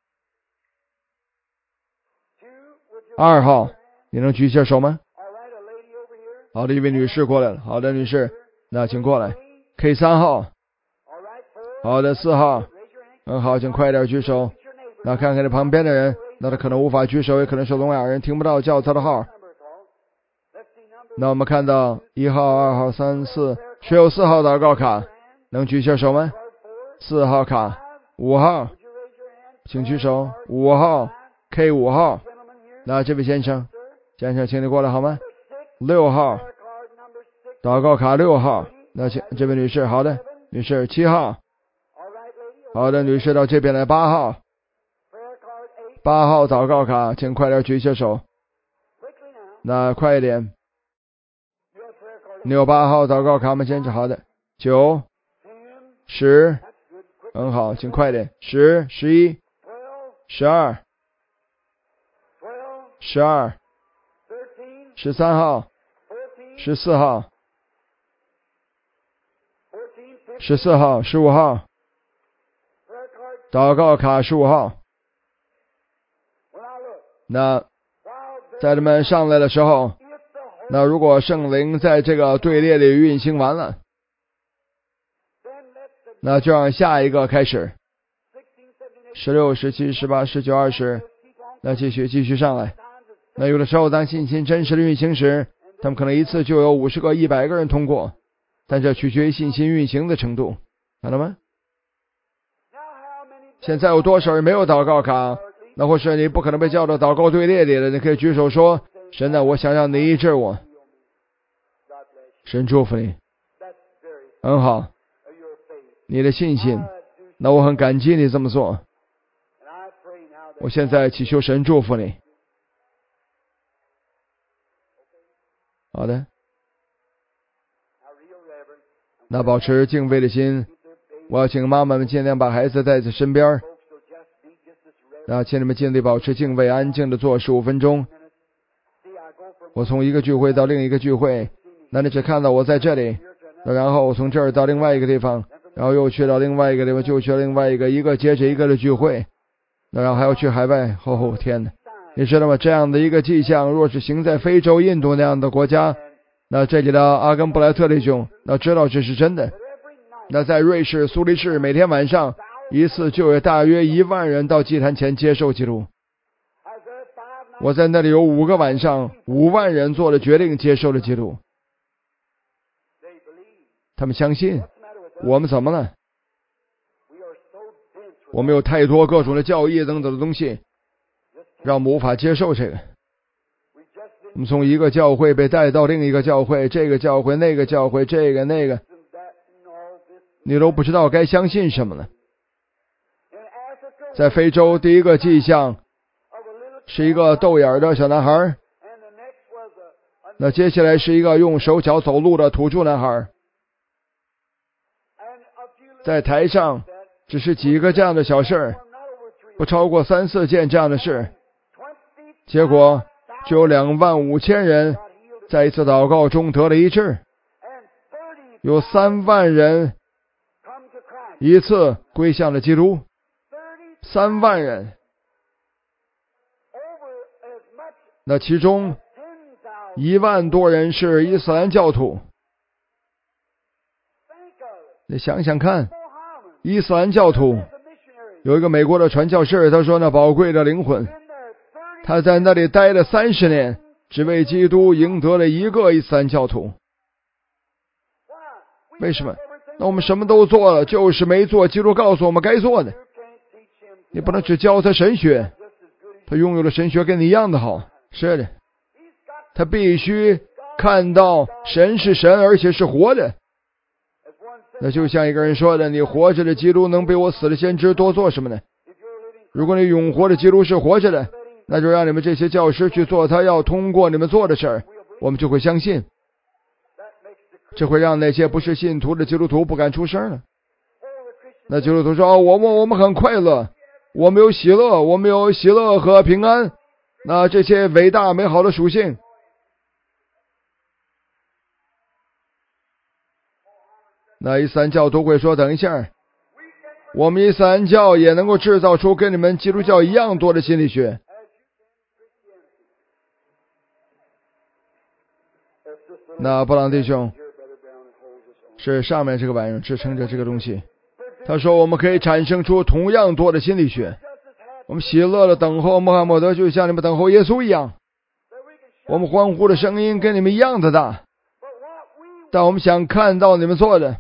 二号，你能举一下手吗？好的，一位女士过来了。好的，女士，那请过来。K 三号，好的，四号，很好，请快点举手。那看看这旁边的人，那他可能无法举手，也可能是聋哑人，听不到叫他的号。那我们看到一号、二号、三、四，谁有四号祷告卡？能举下手吗？四号卡，五号，请举手。五号 K 五号，那这位先生，先生，请你过来好吗？六号祷告卡六号，那请这位女士，好的，女士七号，好的，女士到这边来。八号，八号祷告卡，请快点举下手。那快一点。你有八号祷告卡吗？先生，好的。九、十，很好，请快点。十、十一、十二、十二、十三号、十四号、十四号、十五号，祷告卡十五号。那在他们上来的时候，那如果圣灵在这个队列里运行完了，那就让下一个开始。十六、十七、十八、十九、二十，那继续继续上来。那有的时候当信心真实的运行时，他们可能一次就有五十个、一百个人通过，但这取决于信心运行的程度，看到吗？现在有多少人没有祷告卡？那或是你不可能被叫到祷告队列里了，你可以举手说，神啊，我想让你医治我。神祝福你，很好，你的信心，那我很感激你这么做。我现在祈求神祝福你。好的，那保持敬畏的心。我要请妈妈们尽量把孩子带在身边，那请你们尽力保持敬畏，安静的坐十五分钟。我从一个聚会到另一个聚会，那你只看到我在这里，那然后我从这儿到另外一个地方，然后又去到另外一个地方，就去到另外一个，一个接着一个的聚会，那然后还要去海外。哦天哪，你知道吗？这样的一个迹象，若是行在非洲、印度那样的国家，那这里的阿根布莱特弟兄那知道这是真的。那在瑞士苏黎世，每天晚上一次就有大约一万人到祭坛前接受基督。我在那里有五个晚上，五万人做了决定接受了基督。 他们相信。我们怎么了？我们有太多各种的教义等等的东西，让我们无法接受这个。我们从一个教会被带到另一个教会，这个教会那个教会，这个那个，你都不知道该相信什么了。在非洲，第一个迹象是一个豆眼的小男孩，那接下来是一个用手脚走路的土著男孩。在台上只是几个这样的小事，不超过三四件这样的事，结果就有两万五千人在一次祷告中得了医治，有三万人一次归向了基督，三万人。那其中一万多人是伊斯兰教徒。你想想看，伊斯兰教徒有一个美国的传教士，他说那宝贵的灵魂，他在那里待了三十年，只为基督赢得了一个伊斯兰教徒。为什么？那我们什么都做了，就是没做基督告诉我们该做的。你不能只教他神学，他拥有了神学跟你一样的好。是的，他必须看到神是神，而且是活的。那就像一个人说的，你活着的基督能比我死的先知多做什么呢？如果你永活的基督是活着的，那就让你们这些教师去做他要通过你们做的事儿，我们就会相信。这会让那些不是信徒的基督徒不敢出声了。那基督徒说，哦，我们我们很快乐，我们有喜乐，我们有喜乐和平安，那这些伟大美好的属性。那伊斯兰教都会说，等一下，我们伊斯兰教也能够制造出跟你们基督教一样多的心理学。那布朗弟兄是上面这个玩意儿支撑着这个东西，他说我们可以产生出同样多的心理学。我们喜乐的等候穆罕默德，就像你们等候耶稣一样，我们欢呼的声音跟你们一样的大，但我们想看到你们做的。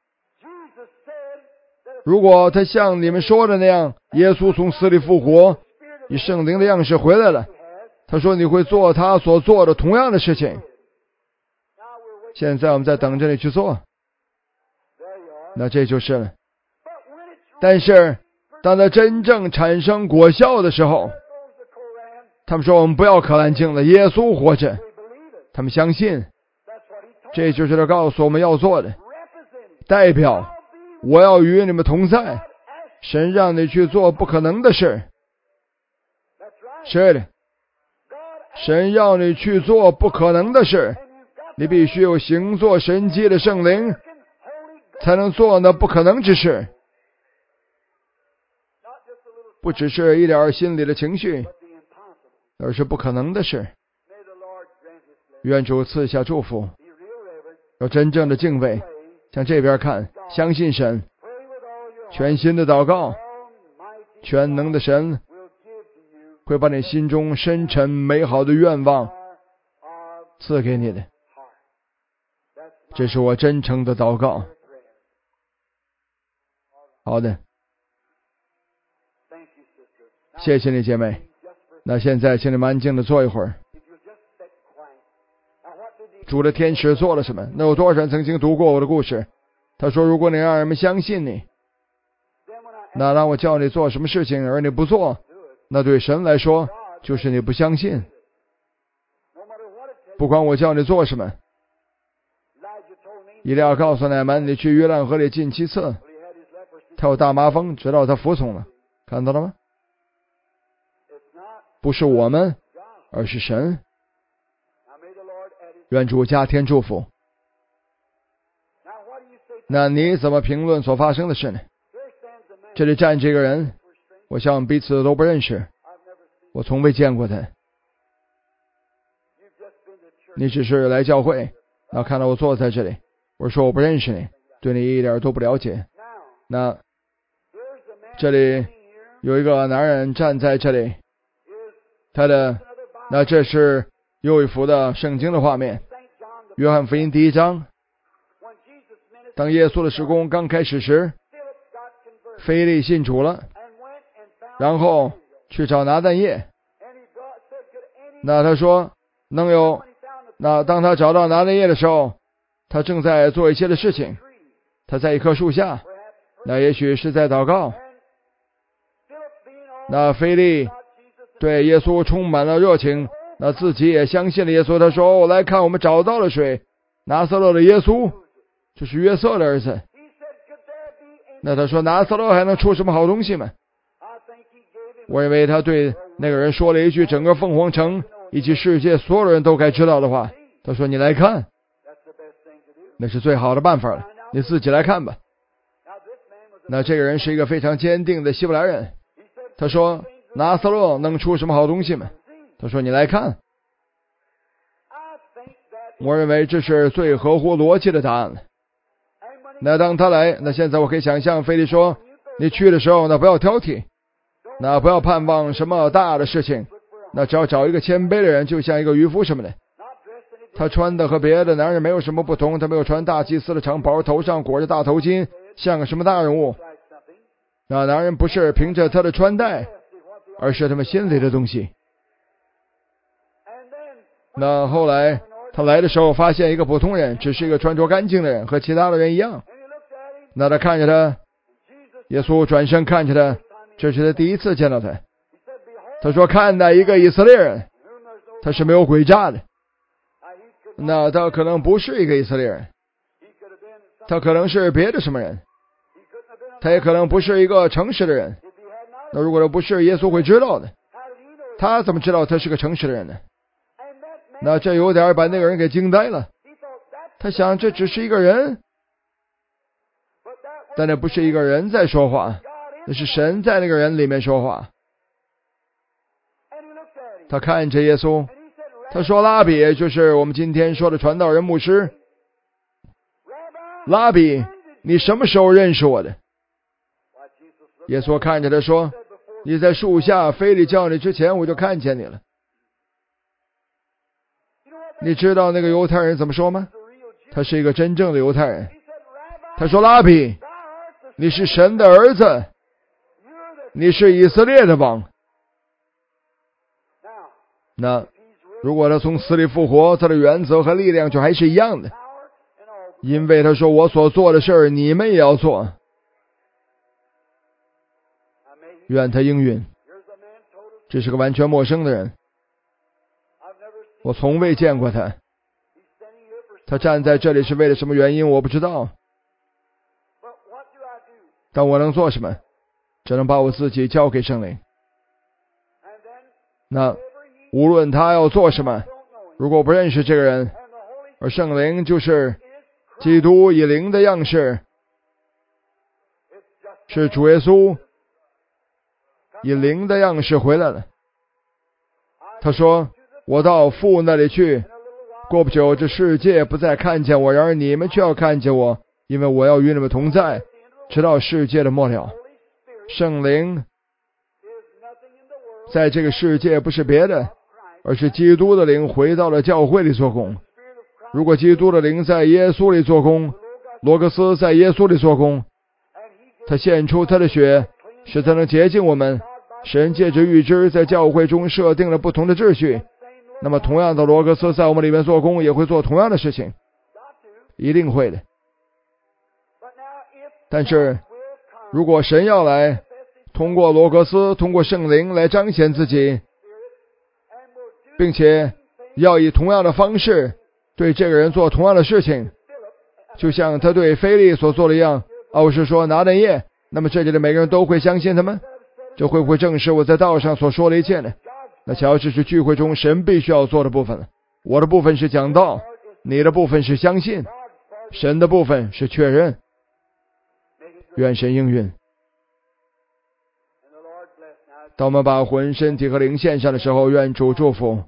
如果他像你们说的那样，耶稣从死里复活，以圣灵的样式回来了，他说你会做他所做的同样的事情。现在我们在等着你去做，那这就是了。但是当他真正产生果效的时候，他们说我们不要可兰经了，耶稣活着，他们相信。这就是他告诉我们要做的，代表我要与你们同在，神让你去做不可能的事。是的，神要你去做不可能的事，你必须有行作神迹的圣灵，才能做那不可能之事。不只是一点心里的情绪，而是不可能的事。愿主赐下祝福，要真正的敬畏，向这边看，相信神，全心的祷告，全能的神会把你心中深沉美好的愿望赐给你的。这是我真诚的祷告。好的，谢谢你姐妹。那现在请你们安静的坐一会儿。主的天使做了什么？那有多少人曾经读过我的故事？他说，如果你让人们相信你，那让我叫你做什么事情而你不做，那对神来说就是你不相信。不管我叫你做什么，以利亚告诉乃縵，你去约旦河里浸七次，他有大麻风，直到他服从了。看到了吗？不是我们，而是神。愿主加添祝福。那你怎么评论所发生的事呢？这里站这个人，我想彼此都不认识，我从未见过他。你只是来教会，那看到我坐在这里，我说我不认识你，对你一点都不了解。那这里有一个男人站在这里，他的那这是又一幅的圣经的画面，约翰福音第一章。 当耶稣的事工刚开始时，腓利信主了，然后去找拿但业。那他说能有，那当他找到拿但业的时候，他正在做一些的事情，他在一棵树下，那也许是在祷告。那腓利对耶稣充满了热情，那自己也相信了耶稣。他说：“哦，来看，我们找到了谁？拿撒勒的耶稣，就是约瑟的儿子。”那他说：“拿撒勒还能出什么好东西吗？”我认为他对那个人说了一句整个凤凰城以及世界所有人都该知道的话。他说：“你来看，那是最好的办法了，你自己来看吧。”那这个人是一个非常坚定的希伯来人。他说：“拿撒勒能出什么好东西吗？”他说：“你来看。”我认为这是最合乎逻辑的答案了。那当他来，那现在我可以想象腓利说：“你去的时候，那不要挑剔，那不要盼望什么大的事情，那只要找一个谦卑的人，就像一个渔夫什么的。他穿的和别的男人没有什么不同，他没有穿大祭司的长袍，头上裹着大头巾，像个什么大人物。那男人不是凭着他的穿戴，而是他们心里的东西。”那后来他来的时候，发现一个普通人，只是一个穿着干净的人，和其他的人一样。那他看着他，耶稣转身看着他，这是他第一次见到他。他说：“看待一个以色列人，他是没有诡诈的。那他可能不是一个以色列人，他可能是别的什么人，他也可能不是一个诚实的人。那如果他不是，耶稣会知道的。他怎么知道他是个诚实的人呢？”那这有点把那个人给惊呆了。他想，这只是一个人，但那不是一个人在说话，那是神在那个人里面说话。他看着耶稣，他说：“拉比，就是我们今天说的传道人牧师。拉比，你什么时候认识我的？”耶稣看着他说：“你在树下，腓利叫你之前，我就看见你了。”你知道那个犹太人怎么说吗？他是一个真正的犹太人。他说：“拉比，你是神的儿子，你是以色列的王。”那如果他从死里复活，他的原则和力量就还是一样的，因为他说：“我所做的事儿，你们也要做。”愿他应允。这是个完全陌生的人，我从未见过他。他站在这里是为了什么原因，我不知道。但我能做什么？只能把我自己交给圣灵。那无论他要做什么，如果我不认识这个人，而圣灵就是基督以灵的样式，是主耶稣以灵的样式回来了。他说：“我到父那里去，过不久这世界不再看见我，然而你们却要看见我，因为我要与你们同在，直到世界的末了。”圣灵在这个世界不是别的，而是基督的灵回到了教会里做工。如果基督的灵在耶稣里做工，罗格斯在耶稣里做工，他献出他的血，使他能洁净我们。神借着预知在教会中设定了不同的秩序，那么同样的罗格斯在我们里面做工，也会做同样的事情，一定会的。但是如果神要来通过罗格斯，通过圣灵来彰显自己，并且要以同样的方式对这个人做同样的事情，就像他对腓利所做的一样。奥是说拿但业，那么这里的每个人都会相信他们，这会不会证实我在道上所说的一切呢？那瞧，这是聚会中神必须要做的部分了。我的部分是讲道，你的部分是相信，神的部分是确认。愿神应允。当我们把魂、身体和灵献上的时候，愿主祝福。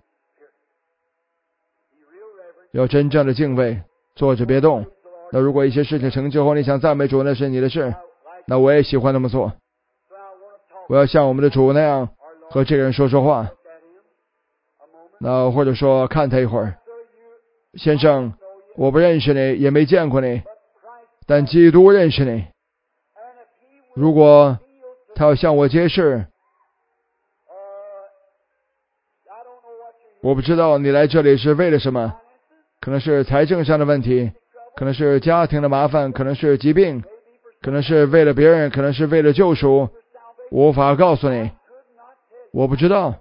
要真正的敬畏，坐着别动。那如果一些事情成就后，你想赞美主，那是你的事，那我也喜欢那么做。我要像我们的主那样和这个人说说话，那或者说看他一会儿。先生，我不认识你，也没见过你， 但基督认识你。如果他要向我揭示，我不知道你来这里是为了什么，可能是财政上的问题，可能是家庭的麻烦，可能是疾病，可能是为了别人，可能是为了救赎，我无法告诉你，我不知道。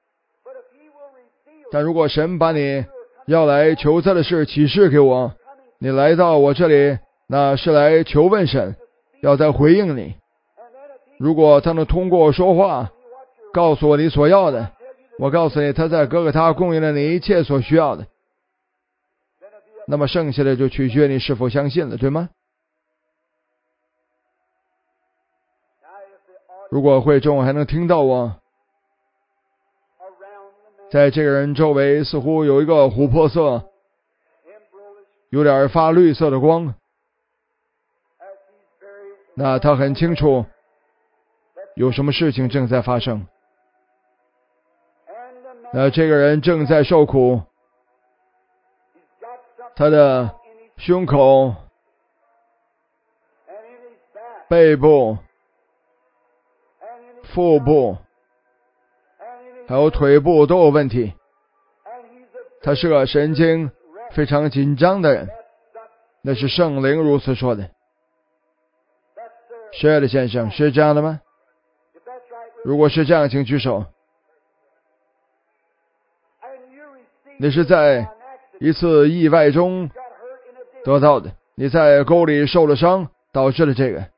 但如果神把你要来求他的事启示给我，你来到我这里，那是来求问神，要再回应你。如果他能通过我说话告诉我你所要的，我告诉你他在哥哥他供应了你一切所需要的，那么剩下的就取决你是否相信了，对吗？如果会众还能听到我，在这个人周围似乎有一个琥珀色，有点发绿色的光，那他很清楚有什么事情正在发生。那这个人正在受苦，他的胸口、背部、腹部还有腿部都有问题。他是个神经非常紧张的人，那是圣灵如此说的。是的，先生，是这样的吗？如果是这样，请举手。你是在一次意外中得到的，你在沟里受了伤，导致了这个。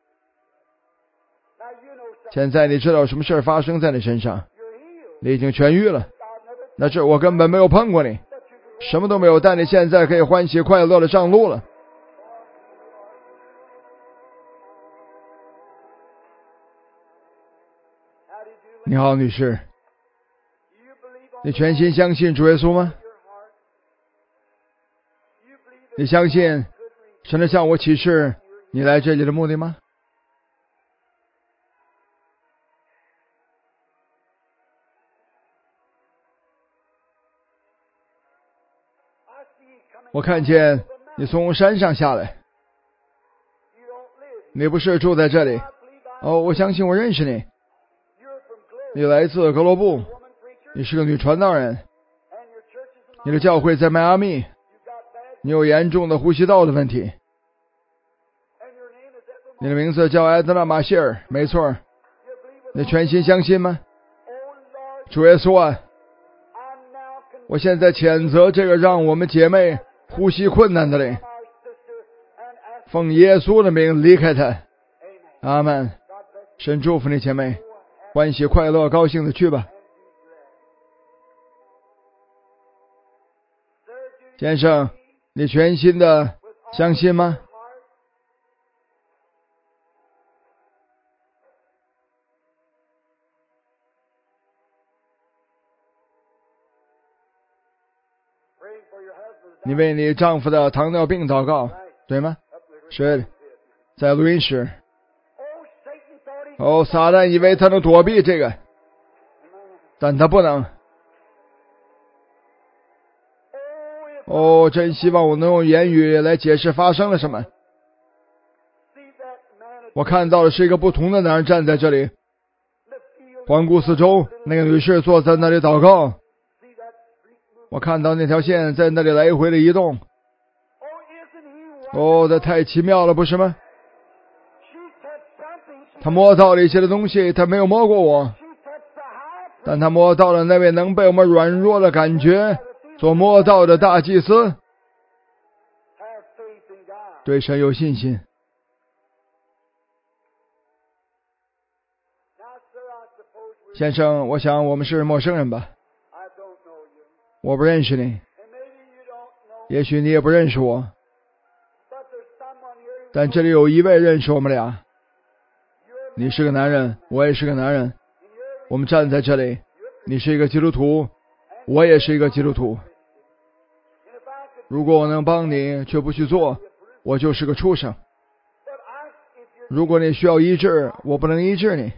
现在你知道什么事发生在你身上，你已经痊愈了。那是我根本没有碰过你，什么都没有，但你现在可以欢喜快乐的上路了。你好，女士，你全心相信主耶稣吗？你相信神能向我启示你来这里的目的吗？我看见你从山上下来，你不是住在这里。哦，我相信我认识你，你来自格罗布，你是个女传道人，你的教会在迈阿密，你有严重的呼吸道的问题。你的名字叫埃德纳马歇尔，没错。你全心相信吗？主耶稣啊，我现在谴责这个让我们姐妹呼吸困难的灵，奉耶稣的名离开他。阿们。神祝福你姐妹，欢喜快乐高兴的去吧。先生，你全心的相信吗？你为你丈夫的糖尿病祷告，对吗？是的，在录音室。哦，撒旦以为他能躲避这个，但他不能。哦，真希望我能用言语来解释发生了什么。我看到的是一个不同的男人站在这里，环顾四周，那个女士坐在那里祷告。我看到那条线在那里来回的移动。哦，这太奇妙了，不是吗？他摸到了一些的东西，他没有摸过我，但他摸到了那位能被我们软弱的感觉所摸到的大祭司。对神有信心。先生，我想我们是陌生人吧？我不认识你，也许你也不认识我，但这里有一位认识我们俩。你是个男人，我也是个男人，我们站在这里，你是一个基督徒，我也是一个基督徒。如果我能帮你却不去做，我就是个畜生。如果你需要医治，我不能医治你，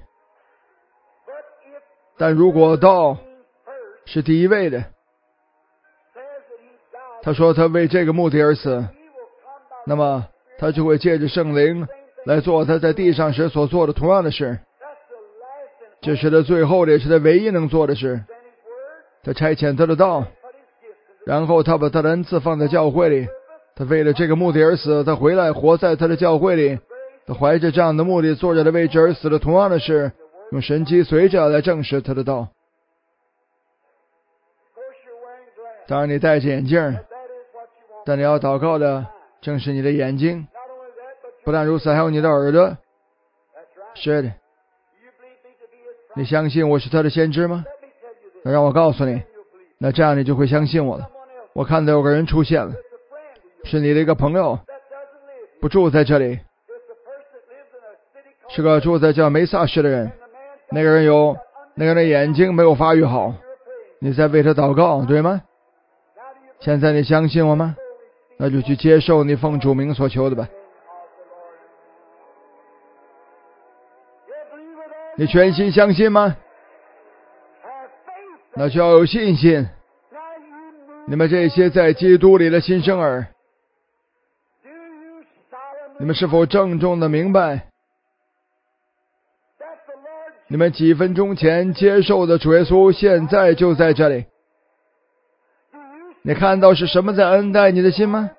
但如果道是第一位的，他说他为这个目的而死，那么他就会借着圣灵来做他在地上时所做的同样的事。这是他最后的，也是他唯一能做的事。他差遣他的道，然后他把他的恩赐放在教会里，他为了这个目的而死，他回来活在他的教会里，他怀着这样的目的做着的为之而死的同样的事，用神迹随着来证实他的道。当然你戴着眼镜，但你要祷告的正是你的眼睛，不但如此，还有你的耳朵。是的，你相信我是他的先知吗？那让我告诉你，那这样你就会相信我了。我看到有个人出现了，是你的一个朋友，不住在这里，是个住在叫梅萨市的人。那个人有那个人的眼睛没有发育好，你在为他祷告，对吗？现在你相信我吗？那就去接受你奉主名所求的吧。你全心相信吗？那就要有信心。你们这些在基督里的新生儿，你们是否郑重的明白，你们几分钟前接受的主耶稣现在就在这里？你看到是什么在恩待你的心吗？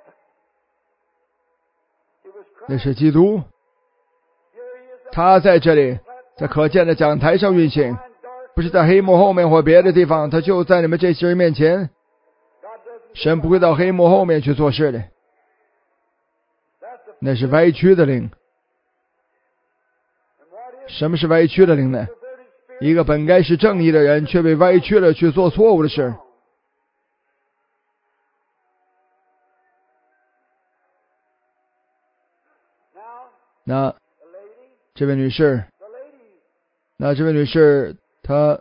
那是基督，他在这里，在可见的讲台上运行，不是在黑幕后面或别的地方，他就在你们这些人面前。神不会到黑幕后面去做事的，那是歪曲的灵。什么是歪曲的灵呢？一个本该是正义的人，却被歪曲了去做错误的事。那这位女士，那这位女士她，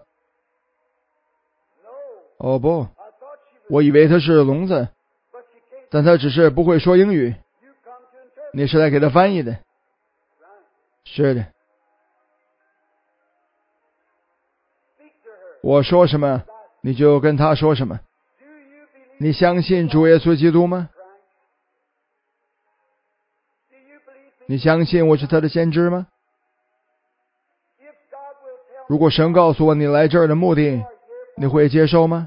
哦不，我以为她是聋子，但她只是不会说英语。你是来给她翻译的？是的。我说什么你就跟她说什么。你相信主耶稣基督吗？你相信我是他的先知吗？如果神告诉我你来这儿的目的，你会接受吗？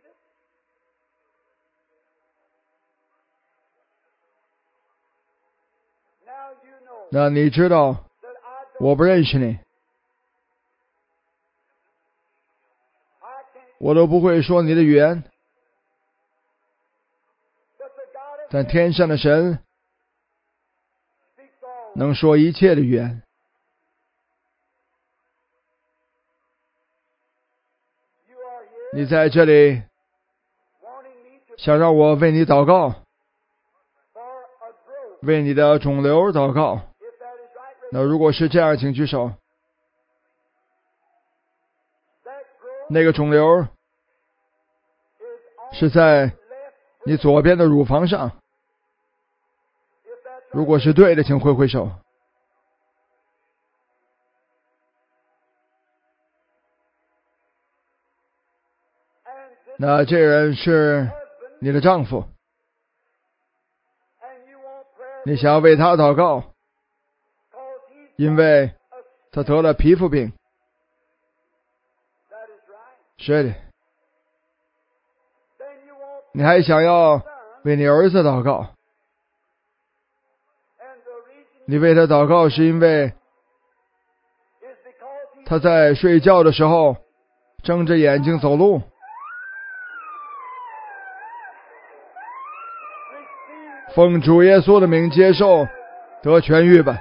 那你知道我不认识你，我都不会说你的语言，但天上的神能说一切的语言。你在这里想让我为你祷告，为你的肿瘤祷告。那如果是这样，请举手。那个肿瘤是在你左边的乳房上。如果是对的，请挥挥手。那这人是你的丈夫，你想要为他祷告，因为他得了皮肤病。是的。你还想要为你儿子祷告，你为他祷告是因为他在睡觉的时候睁着眼睛走路。奉主耶稣的名接受，得痊愈吧。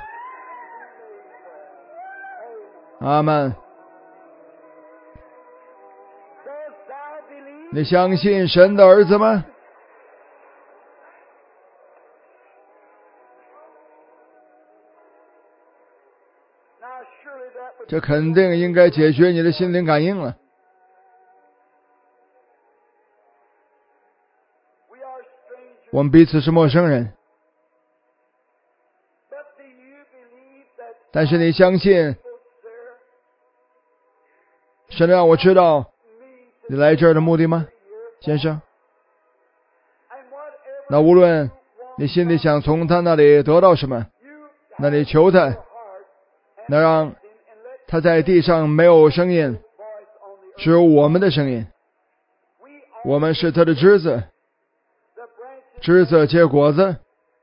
阿们。你相信神的儿子吗？这肯定应该解决你的心灵感应了。我们彼此是陌生人，但是你相信神让我知道你来这儿的目的吗，先生？那无论你心里想从他那里得到什么，那你求他，那让他在地上没有声音，只有我们的声音。我们是他的枝子，枝子结果子。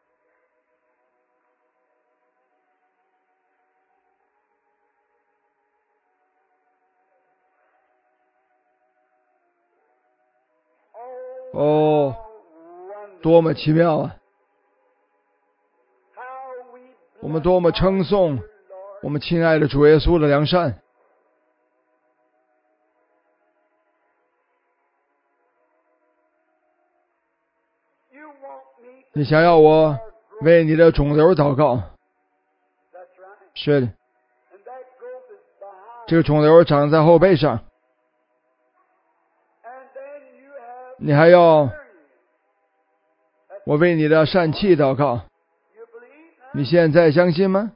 哦，多么奇妙啊！我们多么称颂我们亲爱的主耶稣的良善。你想要我为你的肿瘤祷告？是的，这个肿瘤长在后背上。你还要我为你的疝气祷告？你现在相信吗？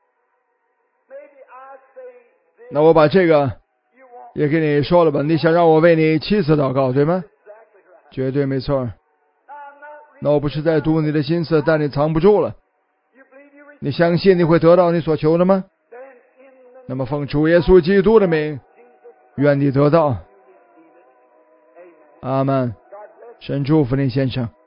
那我把这个也给你说了吧。你想让我为你妻子祷告，对吗？绝对没错。那我不是在读你的心思，但你藏不住了。你相信你会得到你所求的吗？那么奉主耶稣基督的名，愿你得到。阿们。神祝福你，先生。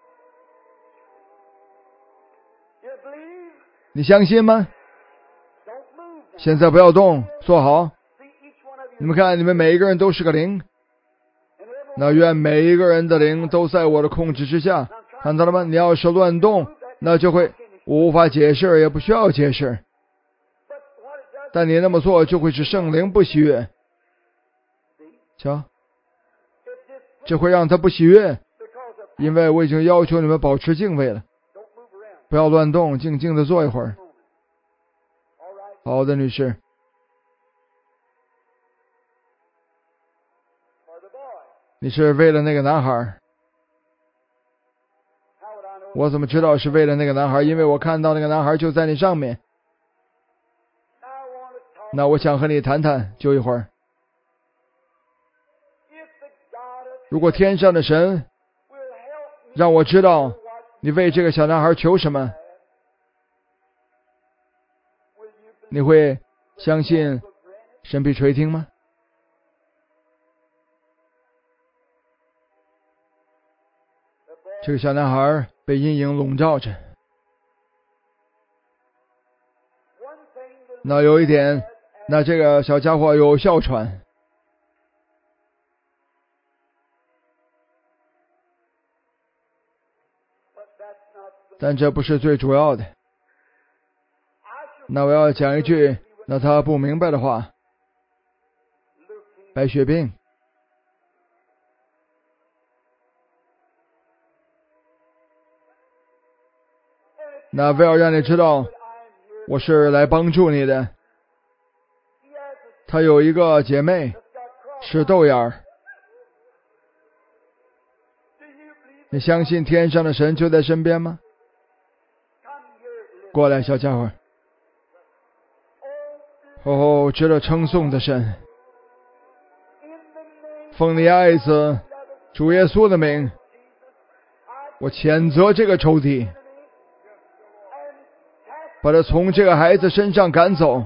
你相信吗？现在不要动，坐好。你们看，你们每一个人都是个灵。那愿每一个人的灵都在我的控制之下。看到了吗？你要是乱动，那就会无法解释，也不需要解释。但你那么做就会使圣灵不喜悦。瞧，这会让他不喜悦，因为我已经要求你们保持敬畏了，不要乱动，静静的坐一会儿。好的，女士。你是为了那个男孩？我怎么知道是为了那个男孩？因为我看到那个男孩就在你上面。那我想和你谈谈，就一会儿。如果天上的神让我知道你为这个小男孩求什么，你会相信神必垂听吗？这个小男孩被阴影笼罩着。那有一点，那这个小家伙有哮喘。但这不是最主要的。那我要讲一句那他不明白的话。白血病。那为了让你知道我是来帮助你的。他有一个姐妹是豆眼儿。你相信天上的神就在身边吗？过来，小家伙。哦，值得称颂的神，奉你爱子主耶稣的名，我谴责这个仇敌，把他从这个孩子身上赶走。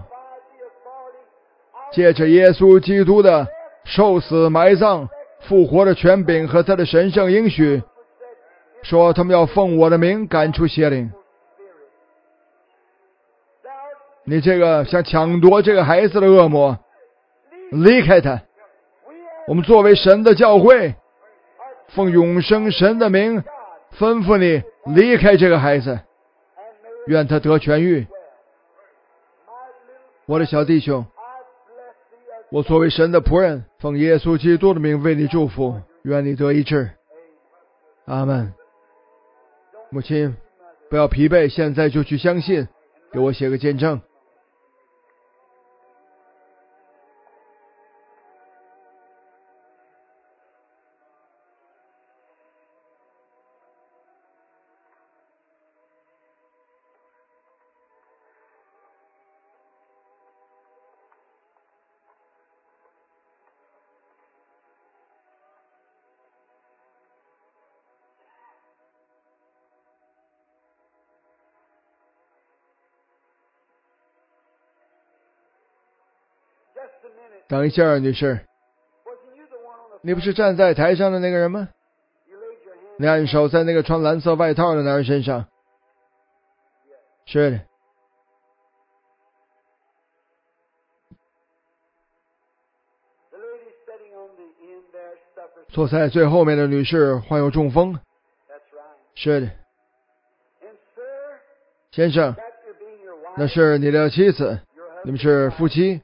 借着耶稣基督的受死埋葬复活的权柄和他的神圣应许，说他们要奉我的名赶出邪灵。你这个想抢夺这个孩子的恶魔，离开他。我们作为神的教会，奉永生神的名吩咐你离开这个孩子，愿他得痊愈。我的小弟兄，我作为神的仆人，奉耶稣基督的名为你祝福，愿你得医治。阿们。母亲，不要疲惫，现在就去相信，给我写个见证。 等一下，女士，你不是站在台上的那个人吗？你按手在那个穿蓝色外套的男人身上。是的。坐在最后面的女士患有中风。是的。先生，那是你的妻子，你们是夫妻。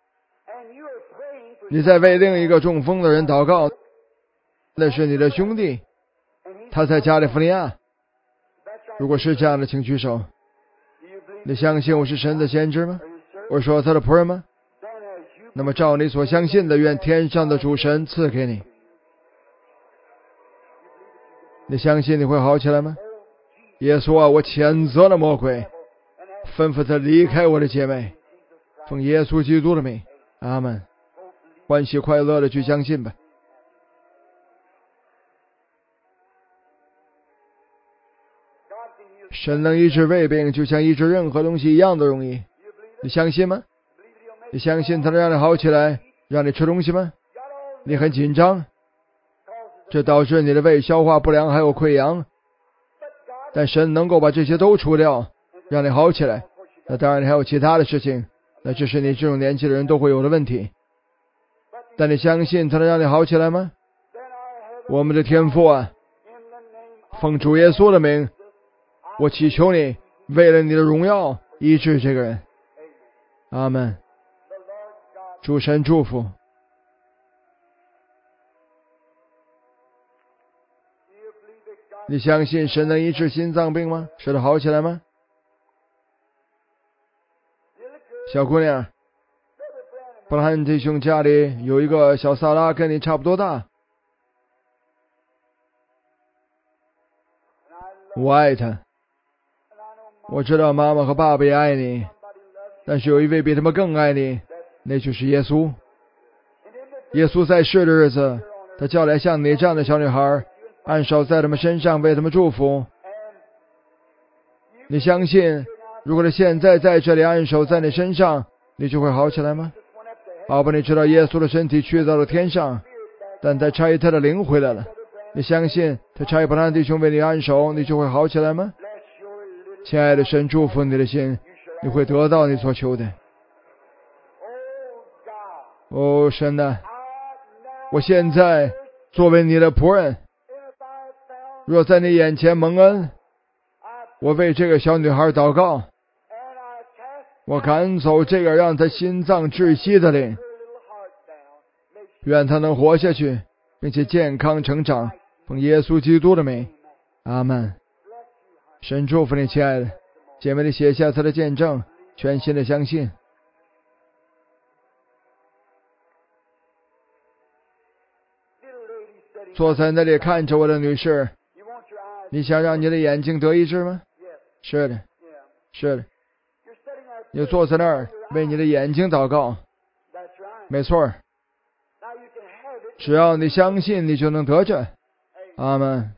你在为另一个中风的人祷告，那是你的兄弟，他在加利福尼亚。如果是这样的，请举手。你相信我是神的先知吗？我说他的仆人吗？那么照你所相信的，愿天上的主神赐给你。你相信你会好起来吗？耶稣啊，我谴责了魔鬼，吩咐他离开我的姐妹，奉耶稣基督的名，阿们。欢喜快乐的去相信吧。神能医治胃病，就像医治任何东西一样的容易。你相信吗？你相信他能让你好起来，让你吃东西吗？你很紧张，这导致你的胃消化不良还有溃疡，但神能够把这些都除掉，让你好起来。那当然你还有其他的事情，那这是你这种年纪的人都会有的问题。但你相信他能让你好起来吗？我们的天父啊，奉主耶稣的名，我祈求你为了你的荣耀医治这个人。阿们。主神祝福。你相信神能医治心脏病吗？使他好起来吗？小姑娘，布兰汉弟兄家里有一个小萨拉，跟你差不多大。我爱他，我知道妈妈和爸爸也爱你，但是有一位比他们更爱你，那就是耶稣。耶稣在世的日子，他叫来像你这样的小女孩，按手在他们身上，为他们祝福。你相信如果他现在在这里按手在你身上，你就会好起来吗？好吧，你知道耶稣的身体去到了天上，但他差他的灵回来了。你相信他差布兰弟兄为你按手，你就会好起来吗？亲爱的神，祝福你的心，你会得到你所求的。哦，神啊，我现在作为你的仆人，若在你眼前蒙恩，我为这个小女孩祷告，我赶走这个让她心脏窒息的灵，愿她能活下去，并且健康成长，奉耶稣基督的名，阿们。神祝福你，亲爱的姐妹，你写下她的见证，全心的相信。坐在那里看着我的女士，你想让你的眼睛得医治吗？是的，是的。你坐在那儿为你的眼睛祷告，没错，只要你相信，你就能得着。阿们。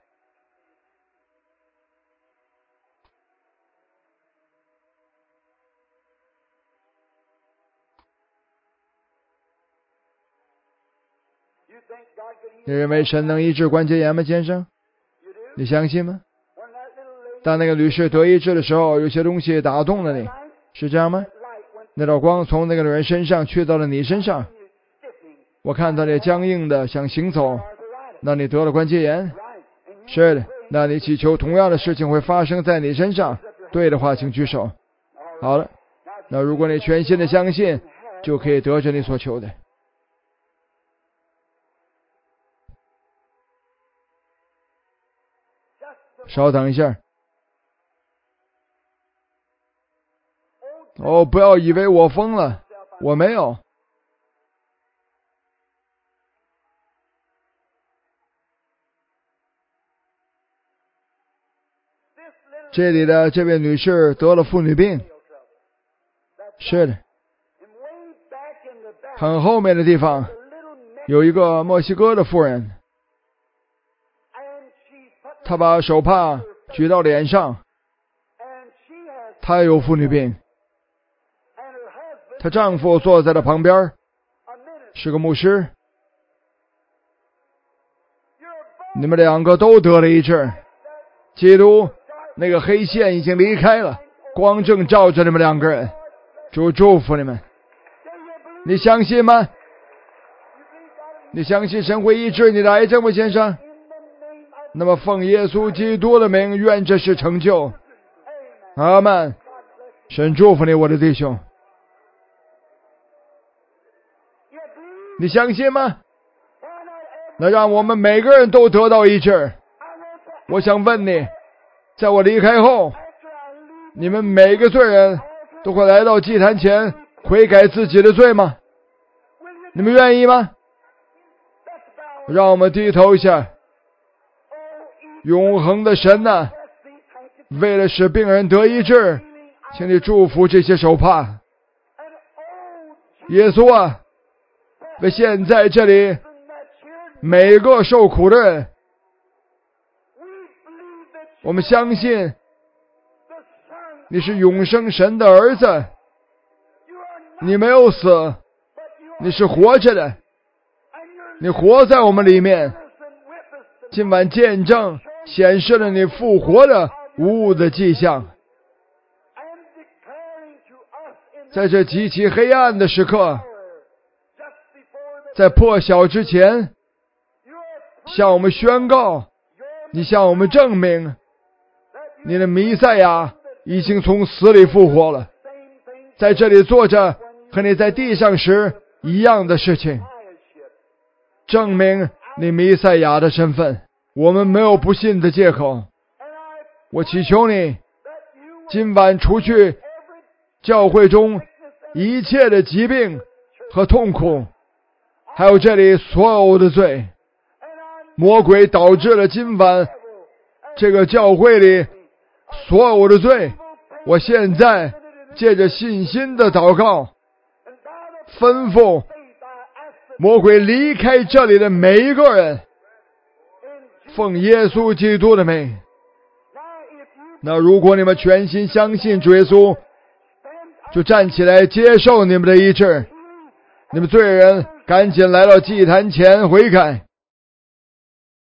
你认为神能医治关节炎吗，先生？你相信吗？当那个女士得医治的时候，有些东西打动了你，是这样吗？那道光从那个女人身上去到了你身上，我看到你僵硬的想行走，那你得了关节炎。是的，那你祈求同样的事情会发生在你身上。对的话请举手。好了，那如果你全心的相信，就可以得着你所求的。稍等一下。哦，不要以为我疯了，我没有。这里的这位女士得了妇女病。是的。很后面的地方有一个墨西哥的妇人，她把手帕举到脸上，她有妇女病。她丈夫坐在了旁边， 是个牧师，你们两个都得了医治。基督那个黑线已经离开了，光正照着你们两个人。主祝福你们。你相信吗？你相信神会医治你的癌症吗，先生？那么奉耶稣基督的名，愿这事成就。阿们。神祝福你，我的弟兄。你相信吗？那让我们每个人都得到医治。我想问你，在我离开后，你们每个罪人都会来到祭坛前悔改自己的罪吗？你们愿意吗？让我们低头一下。永恒的神啊，为了使病人得医治，请你祝福这些手帕。耶稣啊，为现在这里每个受苦的人，我们相信你是永生神的儿子，你没有死，你是活着的，你活在我们里面。今晚见证显示了你复活的无误的迹象。在这极其黑暗的时刻，在破晓之前，向我们宣告，你向我们证明，你的弥赛亚已经从死里复活了，在这里做着和你在地上时一样的事情，证明你弥赛亚的身份。我们没有不信的借口。我祈求你今晚除去教会中一切的疾病和痛苦，还有这里所有的罪。魔鬼导致了今晚这个教会里所有的罪。我现在借着信心的祷告，吩咐魔鬼离开这里的每一个人，奉耶稣基督的名。那如果你们全心相信主耶稣，就站起来接受你们的医治。你们罪人赶紧来到祭坛前悔改。